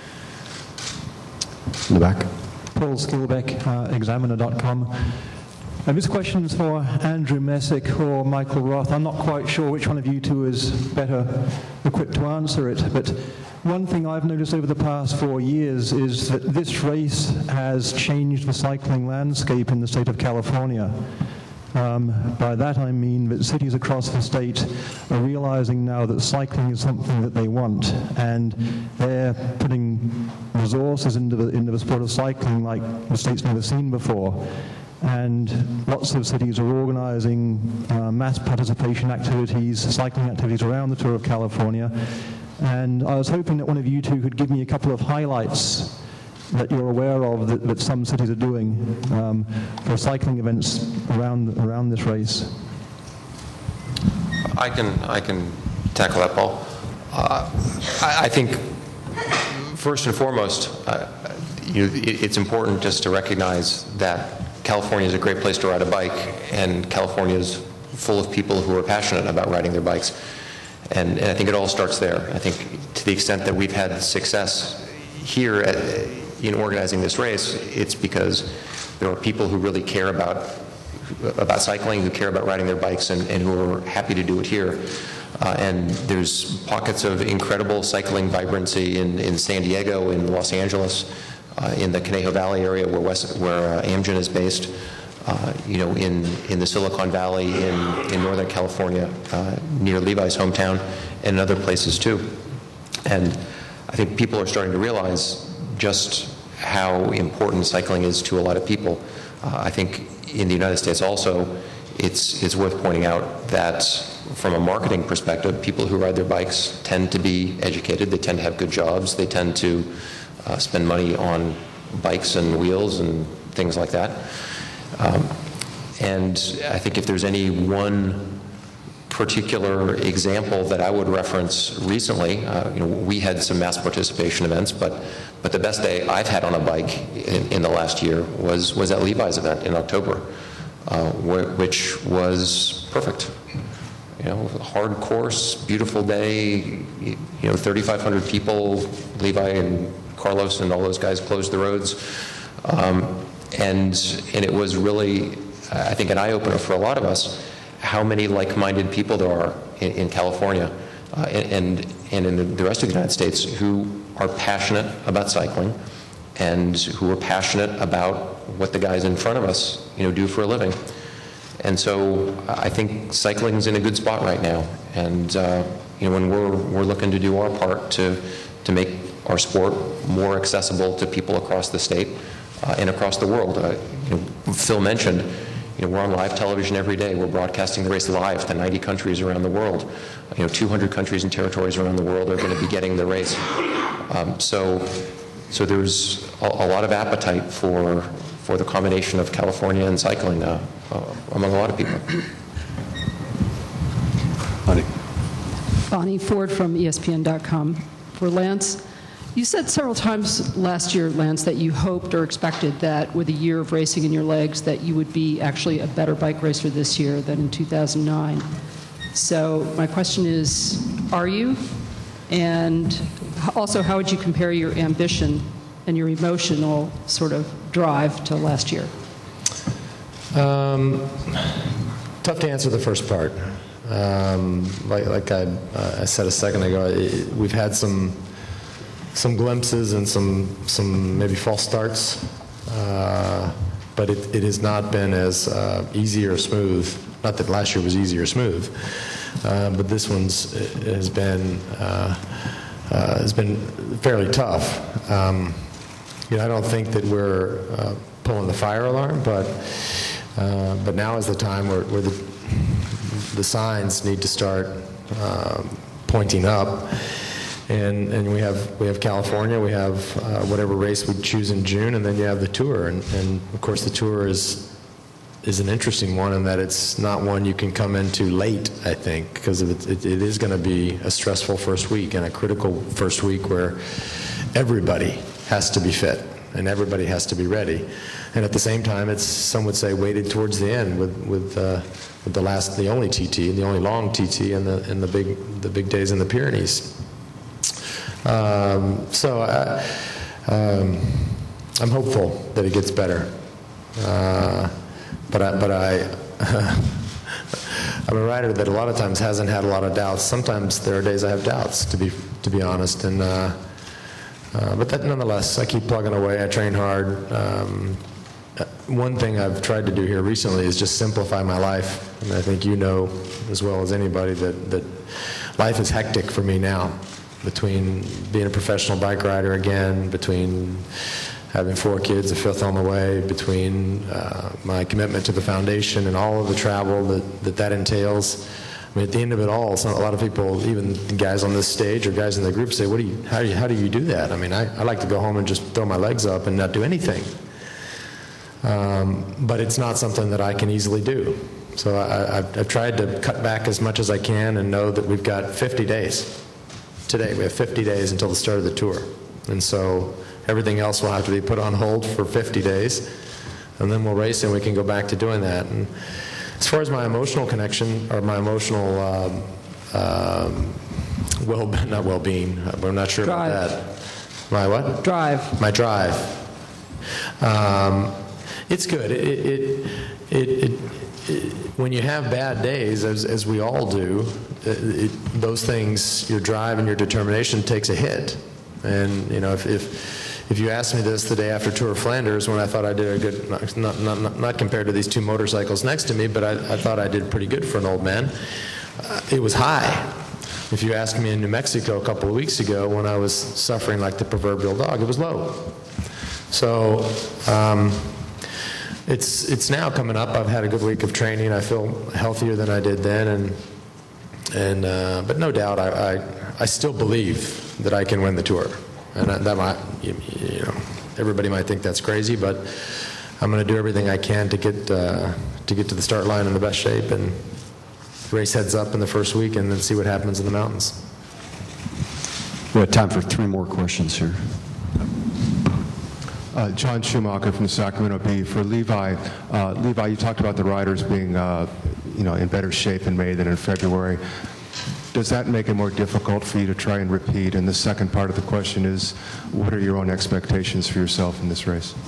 In the back. Paul Skilbeck, Examiner.com. This question is for Andrew Messick or Michael Roth. I'm not quite sure which one of you two is better equipped to answer it, but one thing I've noticed over the past 4 years is that this race has changed the cycling landscape in the state of California. By that I mean that cities across the state are realizing now that cycling is something that they want, and they're putting resources into the sport of cycling like the state's never seen before. And lots of cities are organizing mass participation activities, cycling activities around the Tour of California. And I was hoping that one of you two could give me a couple of highlights that you're aware of that some cities are doing for cycling events around this race. I can tackle that, Paul. I think first and foremost, it's important just to recognize that California is a great place to ride a bike, and California is full of people who are passionate about riding their bikes. And I think it all starts there. I think to the extent that we've had success here in organizing this race, it's because there are people who really care about cycling, who care about riding their bikes, and who are happy to do it here. And there's pockets of incredible cycling vibrancy in San Diego, in Los Angeles, in the Conejo Valley area where Amgen is based, in the Silicon Valley in Northern California, near Levi's hometown, and other places too. And I think people are starting to realize just how important cycling is to a lot of people. I think in the United States also, it's worth pointing out that from a marketing perspective, people who ride their bikes tend to be educated, they tend to have good jobs, they tend to spend money on bikes and wheels and things like that. And I think if there's any one particular example that I would reference recently, we had some mass participation events, but the best day I've had on a bike in the last year was at Levi's event in October, which was perfect. Hard course, beautiful day, 3,500 people. Levi and Carlos and all those guys closed the roads, and it was really, I think, an eye-opener for a lot of us how many like-minded people there are in California and in the rest of the United States who are passionate about cycling and who are passionate about what the guys in front of us do for a living. And so I think cycling's in a good spot right now. And when we're looking to do our part to make our sport more accessible to people across the state and across the world. Phil mentioned, we're on live television every day. We're broadcasting the race live to 90 countries around the world. 200 countries and territories around the world are going to be getting the race. So there's a lot of appetite for the combination of California and cycling among a lot of people. Bonnie Ford from ESPN.com. For Lance, you said several times last year, Lance, that you hoped or expected that with a year of racing in your legs that you would be actually a better bike racer this year than in 2009. So my question is, are you? And also, how would you compare your ambition and your emotional sort of drive to last year? Tough to answer the first part. Like I said a second ago, we've had some glimpses and some maybe false starts, but it has not been as easy or smooth. Not that last year was easy or smooth, but this one's has been fairly tough. I don't think that we're pulling the fire alarm, but now is the time where the signs need to start pointing up. And we have California, we have whatever race we choose in June, and then you have the Tour. And of course the Tour is an interesting one in that it's not one you can come into late, I think, because it is going to be a stressful first week and a critical first week where everybody has to be fit and everybody has to be ready. And at the same time, it's, some would say, weighted towards the end with the only TT, the only long TT, and the big days in the Pyrenees. So I'm hopeful that it gets better, but I'm a rider that a lot of times hasn't had a lot of doubts. Sometimes there are days I have doubts, to be to be honest. And but that, nonetheless, I keep plugging away. I train hard. One thing I've tried to do here recently is just simplify my life. And I think you know as well as anybody that life is hectic for me now, between being a professional bike rider again, between having 4 kids, a 5th on the way, between my commitment to the foundation and all of the travel that entails. I mean, at the end of it all, a lot of people, even guys on this stage or guys in the group, say, how do you do that? I mean, I like to go home and just throw my legs up and not do anything. But it's not something that I can easily do. So I've tried to cut back as much as I can and know that we've got 50 days. Today, we have 50 days until the start of the tour. And so everything else will have to be put on hold for 50 days. And then we'll race and we can go back to doing that. And as far as my emotional connection, or my emotional, not well-being, I'm not sure about that. My what? Drive. My drive. It's good. When you have bad days, as we all do, those things, your drive and your determination takes a hit. And you know, if you asked me this the day after Tour of Flanders, when I thought I did a good, not compared to these 2 motorcycles next to me, but I thought I did pretty good for an old man, it was high. If you asked me in New Mexico a couple of weeks ago when I was suffering like the proverbial dog, it was low. So it's now coming up. I've had a good week of training. I feel healthier than I did then, but no doubt I still believe that I can win the Tour. And that might, everybody might think that's crazy, but I'm going to do everything I can to get to the start line in the best shape and race heads up in the first week and then see what happens in the mountains. We have time for 3 more questions here. John Schumacher from the Sacramento Bee. For Levi, Levi, you talked about the riders being, in better shape in May than in February. Does that make it more difficult for you to try and repeat? And the second part of the question is, what are your own expectations for yourself in this race?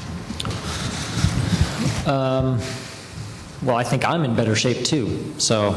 Well, I think I'm in better shape too. So,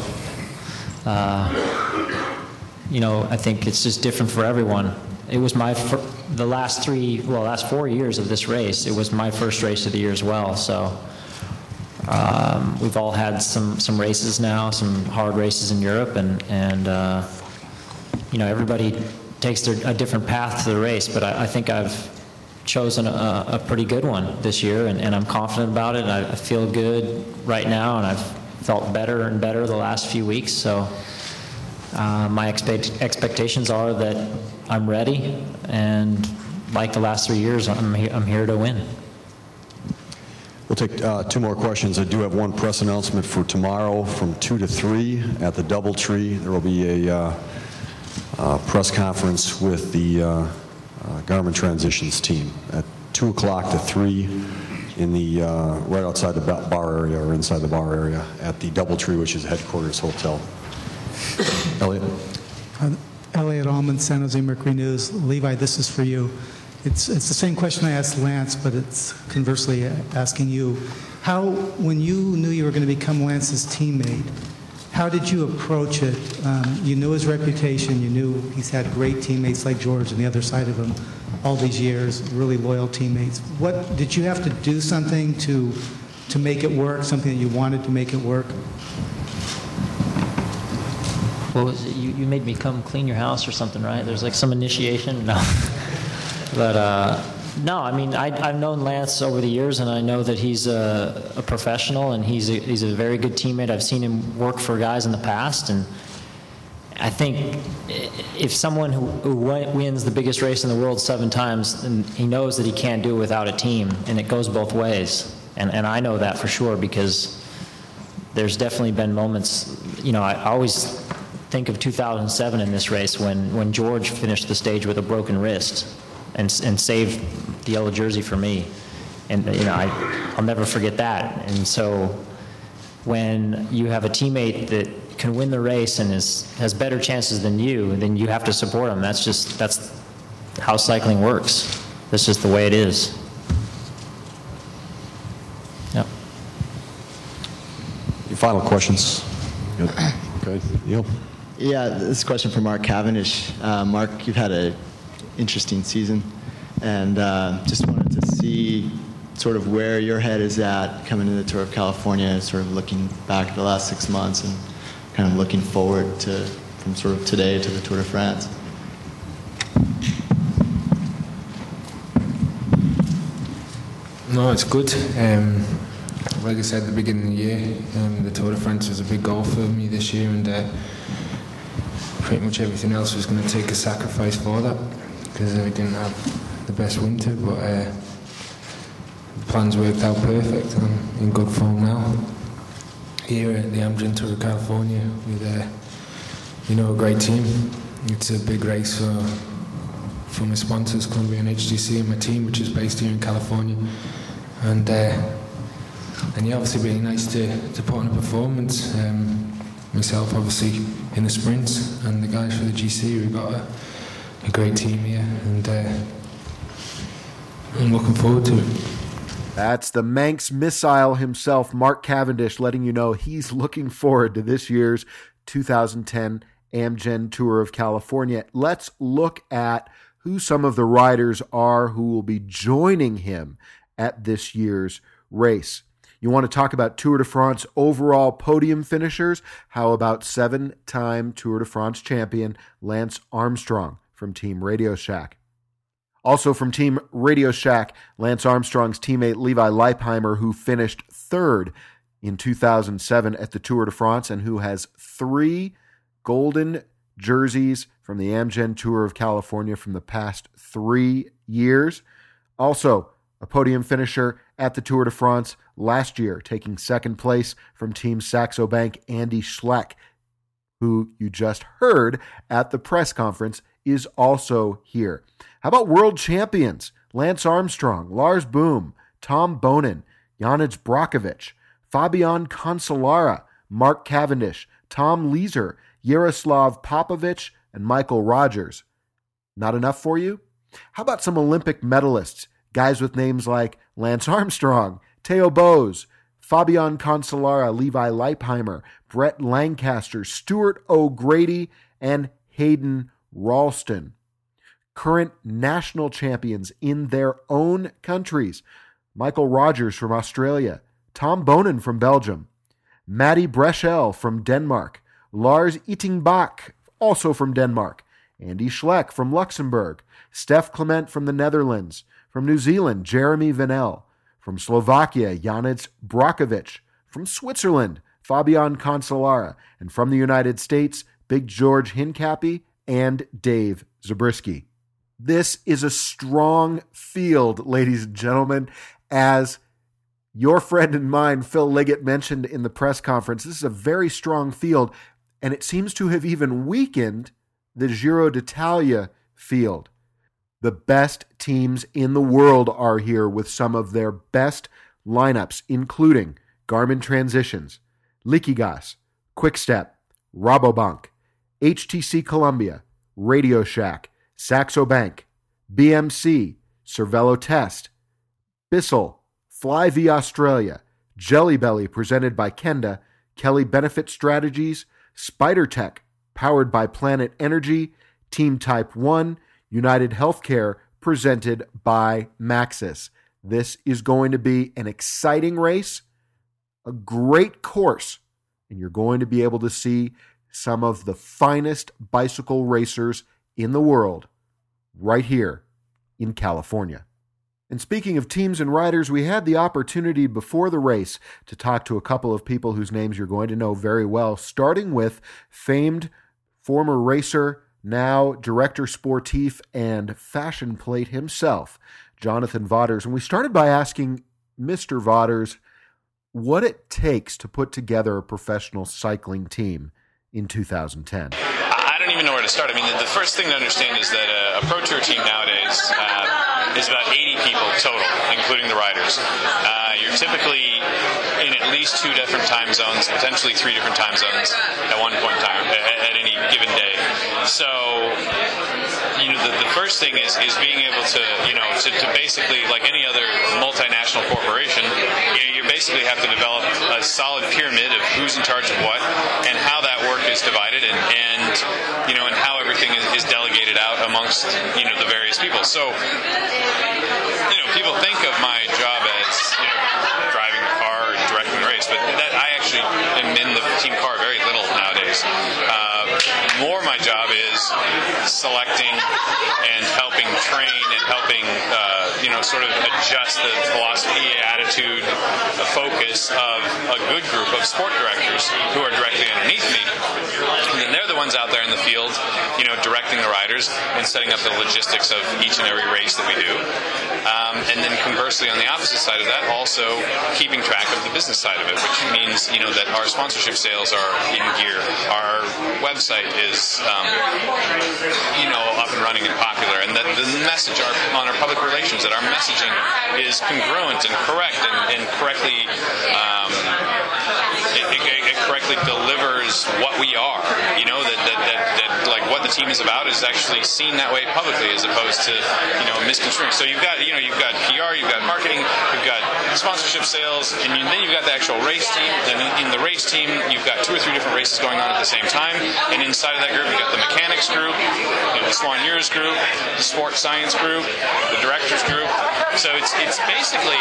I think it's just different for everyone. It was the last 4 years of this race, it was my first race of the year as well. So we've all had some races now, some hard races in Europe, and everybody takes a different path to the race. But I think I've chosen a pretty good one this year, and I'm confident about it. I feel good right now, and I've felt better and better the last few weeks. So my expectations are that I'm ready, and like the last 3 years, I'm here to win. We'll take 2 more questions. I do have one press announcement for tomorrow from 2 to 3 at the Doubletree. There will be a press conference with the Garmin Transitions team at 2 o'clock to 3 in the right outside the bar area, or inside the bar area at the Doubletree, which is headquarters hotel. Elliot. Elliot Allman, San Jose Mercury News. Levi, this is for you. It's the same question I asked Lance, but it's conversely asking you. When you knew you were going to become Lance's teammate, how did you approach it? You knew his reputation. You knew he's had great teammates like George on the other side of him all these years, really loyal teammates. What did you have to do something to make it work, something that you wanted to make it work? What was it? You made me come clean your house or something, right? There's like some initiation? No. But no, I mean, I've known Lance over the years, and I know that he's a professional, and he's a very good teammate. I've seen him work for guys in the past, and I think if someone who wins the biggest race in the world 7 times, and he knows that he can't do it without a team, and it goes both ways. And I know that for sure, because there's definitely been moments, I always think of 2007 in this race when George finished the stage with a broken wrist and saved the yellow jersey for me. And I'll never forget that. And so when you have a teammate that can win the race and has better chances than you, then you have to support him. That's how cycling works. That's just the way it is. Yep. Your final questions? Good. Okay. Neil? Yeah, this is a question for Mark Cavendish. Mark, you've had an interesting season, and just wanted to see sort of where your head is at coming to the Tour of California, sort of looking back at the last 6 months and kind of looking forward to from sort of today to the Tour de France. No, it's good. Like I said at the beginning of the year, the Tour de France was a big goal for me this year, and pretty much everything else was going to take a sacrifice for that, because we didn't have the best winter, but the plans worked out perfect. I'm in good form now. Here at the Amgen Tour of California with a great team. It's a big race for my sponsors, Columbia and HTC, and my team, which is based here in California. And yeah, obviously really nice to put on a performance. Myself, obviously, in the sprints, and the guys for the GC. We've got a great team here, and I'm looking forward to it. That's the Manx missile himself, Mark Cavendish, letting you know he's looking forward to this year's 2010 Amgen Tour of California. Let's look at who some of the riders are who will be joining him at this year's race. You want to talk about Tour de France overall podium finishers? How about 7-time Tour de France champion Lance Armstrong from Team Radio Shack? Also from Team Radio Shack, Lance Armstrong's teammate Levi Leipheimer, who finished third in 2007 at the Tour de France and who has 3 golden jerseys from the Amgen Tour of California from the past 3 years. Also, a podium finisher at the Tour de France last year, taking second place from Team Saxo Bank, Andy Schleck, who you just heard at the press conference, is also here. How about world champions? Lance Armstrong, Lars Boom, Tom Bonin, Janec Brajkovic, Fabian Cancellara, Mark Cavendish, Tom Leeser, Yaroslav Popovic, and Michael Rogers. Not enough for you? How about some Olympic medalists? Guys with names like Lance Armstrong, Theo Bose, Fabian Cancellara, Levi Leipheimer, Brett Lancaster, Stuart O'Grady, and Hayden Ralston. Current national champions in their own countries. Michael Rogers from Australia, Tom Bonin from Belgium, Matti Breschel from Denmark, Lars Ittingbach, also from Denmark, Andy Schleck from Luxembourg, Steph Clement from the Netherlands, from New Zealand, Jeremy Vanel, from Slovakia, Janec Brajkovic, from Switzerland, Fabian Cancellara, and from the United States, Big George Hincapie and Dave Zabriskie. This is a strong field, ladies and gentlemen. As your friend and mine, Phil Liggett, mentioned in the press conference, this is a very strong field, and it seems to have even weakened the Giro d'Italia field. The best teams in the world are here with some of their best lineups, including Garmin Transitions, Liquigas, Quickstep, Rabobank, HTC Columbia, Radio Shack, Saxo Bank, BMC, Cervelo Test, Bissell, Fly-V Australia, Jelly Belly presented by Kenda, Kelly Benefit Strategies, SpiderTech powered by Planet Energy, Team Type 1, United Healthcare presented by Maxis. This is going to be an exciting race, a great course, and you're going to be able to see some of the finest bicycle racers in the world right here in California. And speaking of teams and riders, we had the opportunity before the race to talk to a couple of people whose names you're going to know very well, starting with famed former racer, now director sportif and fashion plate himself, Jonathan Vaughters. And we started by asking Mr. Vaughters what it takes to put together a professional cycling team in 2010. I don't even know where to start. I mean, the first thing to understand is that a Pro Tour team nowadays is about 80 people total, including the riders. You're typically in at least 2 different time zones, potentially 3 different time zones at one point in time, at any given day. So, the first thing is being able to, to basically, like any other multinational corporation, you basically have to develop a solid pyramid of who's in charge of what and how that work is divided and how everything is delegated out amongst, the various people. So, people think of my job as, driving the car and directing the race, but that I actually am in the team car very little nowadays. More my job is selecting and helping train and helping, sort of adjust the philosophy, attitude, the focus of a good group of sport directors who are directly underneath me. And then they're the ones out there in the field, directing the riders and setting up the logistics of each and every race that we do. And then conversely, on the opposite side of that, also keeping track of the business side of it, which means, that our sponsorship sales are in gear. Our website is, up and running and popular, and that the message on our public relations, that our messaging is congruent and correct and correctly, it correctly delivers what we are. That like what the team is about is actually seen that way publicly, as opposed to misconstruing. So you've got PR, you've got marketing, you've got sponsorship sales, and then you've got the actual race team. And in the race team, you've got 2 or 3 different races going on at the same time. And inside of that group, you've got the mechanics group, the Swan Years group, the sports science group, the directors group. So it's basically,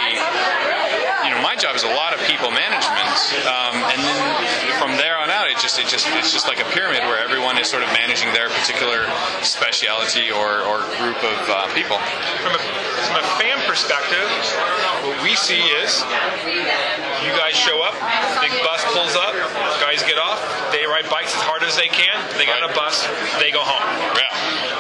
my job is a lot of people management, and then from there on out, it's just like a pyramid where everyone is sort of managing their particular speciality or group of people. From a fan perspective, what we see is you guys show up, big bus pulls up, guys get off, they ride bikes as hard as they can, they get on a bus, they go home. Yeah.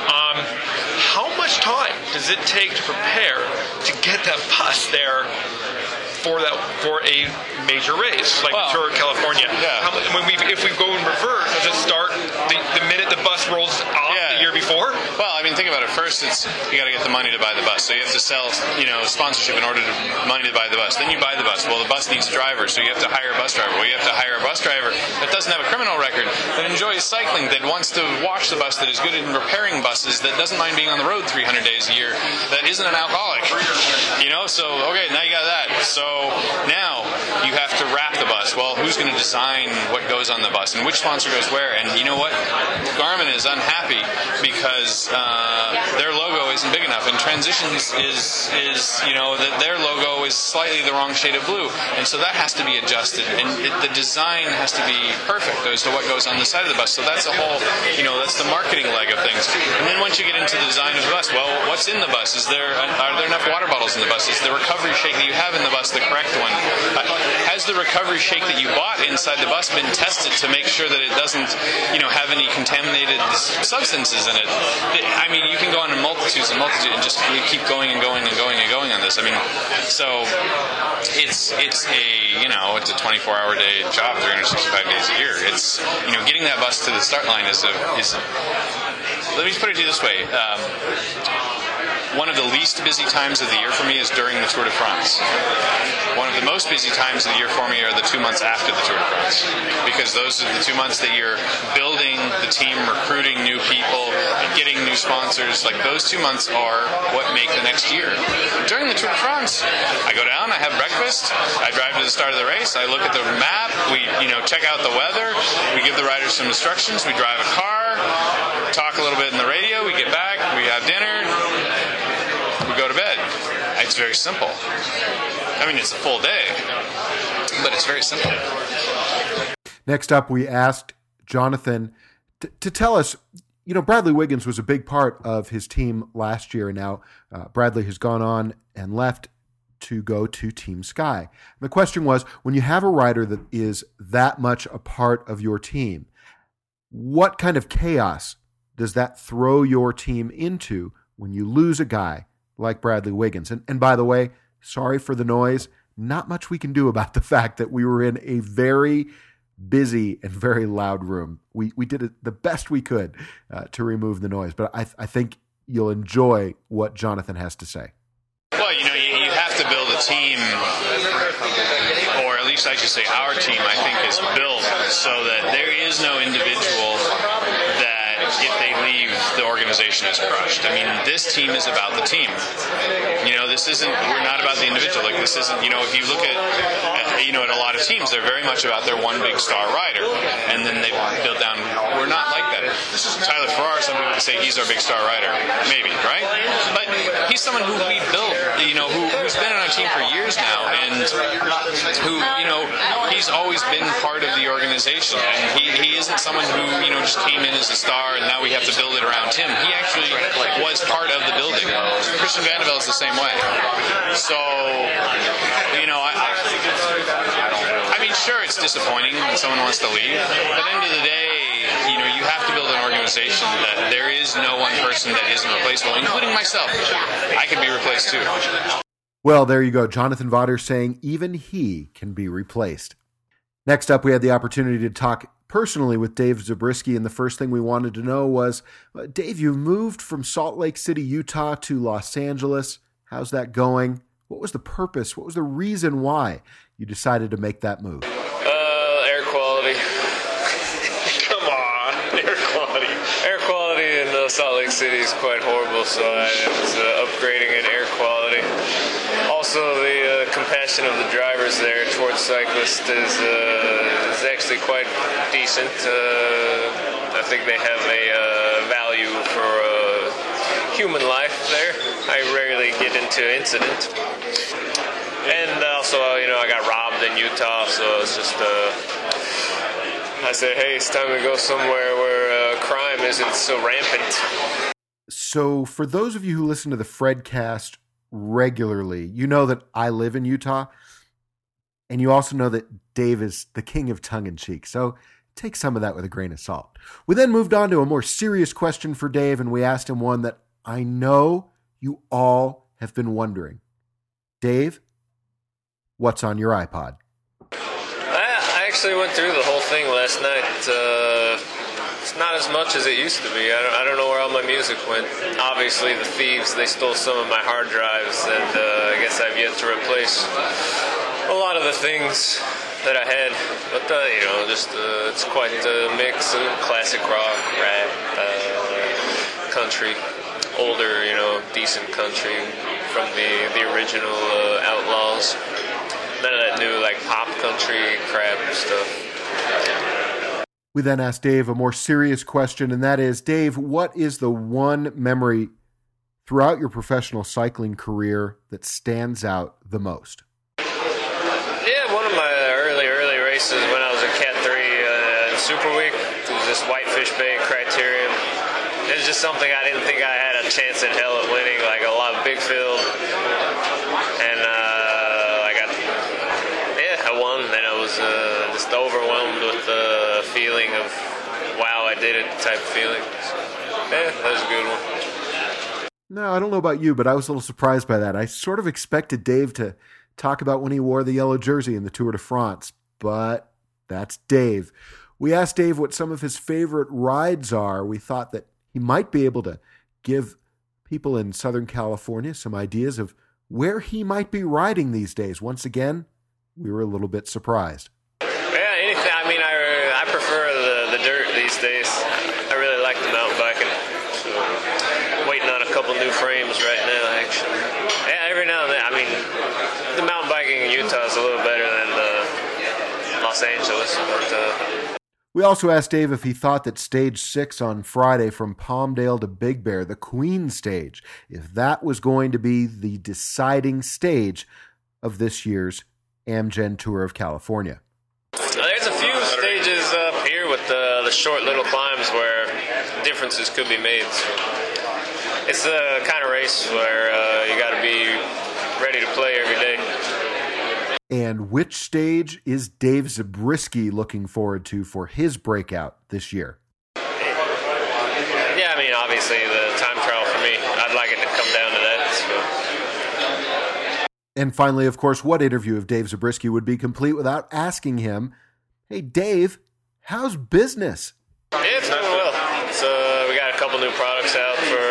How much time does it take to prepare to get that bus there for a major race like the Tour of California? Yeah. If we go in reverse, does it start the minute the bus rolls off the year before? Well, think about it. First, you got to get the money to buy the bus. So you have to sell, sponsorship in order to money to buy the bus. Then you buy the bus. Well, the bus needs a driver, so you have to hire a bus driver. Well, you have to hire a bus driver that doesn't have a criminal record, that enjoys cycling, that wants to wash the bus, that is good at repairing buses, that doesn't mind being on the road 300 days a year, that isn't an alcoholic. So okay, now you got that. So now you have to wrap the bus. Well, who's going to design what goes on the bus and which sponsor goes where? And you know what? Garmin is unhappy because their logo isn't big enough, and Transitions is that their logo is slightly the wrong shade of blue, and so that has to be adjusted, and the design has to be perfect as to what goes on the side of the bus. So that's a whole, that's the marketing leg of things. And then once you get into the design of the bus, well, what's in the bus? Are there enough water bottles in the bus? Is the recovery shake that you have in the bus the correct one? Has the recovery shake that you bought inside the bus been tested to make sure that it doesn't, have any contaminated substances in it? You can go on to multitudes and and just keep going and going and going and going on this. So it's a 24-hour day job, 365 days a year. It's getting that bus to the start line is let me put it to you this way. One of the least busy times of the year for me is during the Tour de France. One of the most busy times of the year for me are the 2 months after the Tour de France, because those are the 2 months that you're building the team, recruiting new people, getting new sponsors. Like, those 2 months are what make the next year. During the Tour de France, I go down, I have breakfast, I drive to the start of the race, I look at the map, we check out the weather, we give the riders some instructions, we drive a car, talk a little bit in the radio, we get back, we have dinner, we go to bed. It's very simple. It's a full day, but it's very simple. Next up, we asked Jonathan to tell us, Bradley Wiggins was a big part of his team last year, and now Bradley has gone on and left to go to Team Sky. And the question was, when you have a rider that is that much a part of your team, what kind of chaos does that throw your team into when you lose a guy like Bradley Wiggins? And by the way, sorry for the noise. Not much we can do about the fact that we were in a very busy and very loud room. We did it the best we could to remove the noise. But I think you'll enjoy what Jonathan has to say. Well, you have to build a team, or at least I should say our team, I think, is built so that there is no individual that if they leave, the organization is crushed. I mean, this team is about the team. We're not about the individual. Like, this isn't, if you look at a lot of teams, they're very much about their one big star rider. And then they build down. We're not like that. Tyler Farrar, some people would say he's our big star rider. Maybe, right? But he's someone who we built, who's been on our team for years now, and who, he's always been part of the organization. And he isn't someone who, just came in as a star and now we have to build it around him. He actually was part of the building. Christian Vandeveld is the same way. So, I mean, sure, it's disappointing when someone wants to leave. But at the end of the day, you have to build an organization that there is no one person that isn't replaceable, including myself. I can be replaced too. Well, there you go. Jonathan Vaughters saying even he can be replaced. Next up, we had the opportunity to talk personally with Dave Zabriskie, and the first thing we wanted to know was, Dave, you moved from Salt Lake City, Utah to Los Angeles. How's that going? What was the purpose? What was the reason why you decided to make that move? Air quality. Come on, air quality. Air quality in Salt Lake City is quite horrible, so I was upgrading in air quality. Also, the compassion of the drivers there towards cyclists is actually quite decent. I think they have a value for human life there. I rarely get into incident. And also, I got robbed in Utah, so it's just, I said, hey, it's time to go somewhere where crime isn't so rampant. So for those of you who listen to the Fredcast regularly, you know that I live in Utah, and you also know that Dave is the king of tongue-in-cheek, so take some of that with a grain of salt. We then moved on to a more serious question for Dave, and we asked him one that I know you all have been wondering. Dave, what's on your iPod? I actually went through the whole thing last night. It's not as much as it used to be. I don't know where all my music went. Obviously, the thieves, they stole some of my hard drives, and I guess I've yet to replace a lot of the things that I had. But, it's quite a mix of classic rock, rap, country, older, decent country from the original Outlaws. None of that new, pop country crap stuff. We then asked Dave a more serious question, and that is, Dave, what is the one memory throughout your professional cycling career that stands out the most? Yeah, one of my early races when I was in Cat 3 in Super Week, it was this Whitefish Bay Criterium. It was just something I didn't think I had a chance in hell at winning, a lot of big field. And I won, and I was just overwhelmed with the feeling of, wow, I did it type of feeling. Yeah, that was a good one. No, I don't know about you, but I was a little surprised by that. I sort of expected Dave to talk about when he wore the yellow jersey in the Tour de France, but that's Dave. We asked Dave what some of his favorite rides are. We thought that he might be able to give people in Southern California some ideas of where he might be riding these days. Once again, we were a little bit surprised. Yeah, anything. I mean, I prefer the dirt these days. I really like the mountain biking. So, waiting on a couple new frames right now, actually. Yeah, every now and then. I mean, the mountain biking in Utah is a little better than Los Angeles. But, we also asked Dave if he thought that Stage 6 on Friday from Palmdale to Big Bear, the Queen stage, if that was going to be the deciding stage of this year's Amgen Tour of California. There's a few stages up here with the short little climbs where differences could be made. So it's the kind of race where you got to be ready to play every day. And which stage is Dave Zabriskie looking forward to for his breakout this year? Yeah, I mean, obviously the time trial for me, I'd like it to come down to that. So. And finally, of course, what interview of Dave Zabriskie would be complete without asking him, hey, Dave, how's business? Yeah, it's doing well. So we got a couple new products out, one for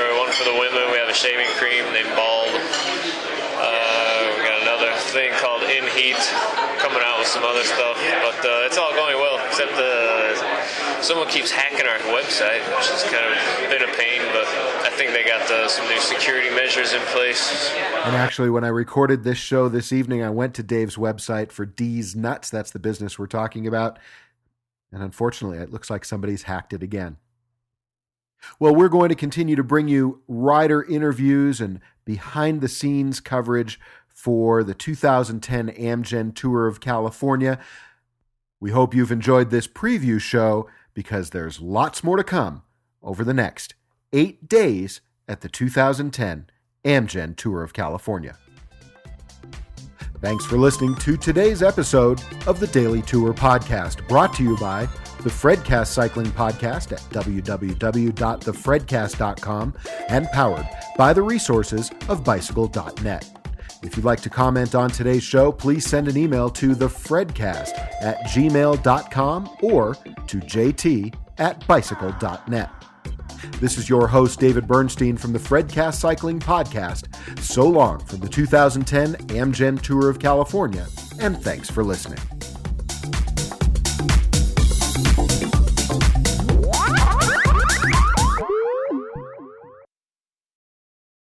the women, we have a shaving cream named Bald. We got another thing called In Heat, coming out with some other stuff, but it's all going well, except someone keeps hacking our website, which has kind of been a pain, but I think they got some new security measures in place. And actually, when I recorded this show this evening, I went to Dave's website for D's Nuts. That's the business we're talking about. And unfortunately, it looks like somebody's hacked it again. Well, we're going to continue to bring you rider interviews and behind-the-scenes coverage for the 2010 Amgen Tour of California. We hope you've enjoyed this preview show because there's lots more to come over the next 8 days at the 2010 Amgen Tour of California. Thanks for listening to today's episode of the Daily Tour Podcast, brought to you by the Fredcast Cycling Podcast at www.thefredcast.com and powered by the resources of bicycle.net. If you'd like to comment on today's show, please send an email to thefredcast@gmail.com or to jt@bicycle.net. This is your host, David Bernstein from the Fredcast Cycling Podcast. So long from the 2010 Amgen Tour of California, and thanks for listening.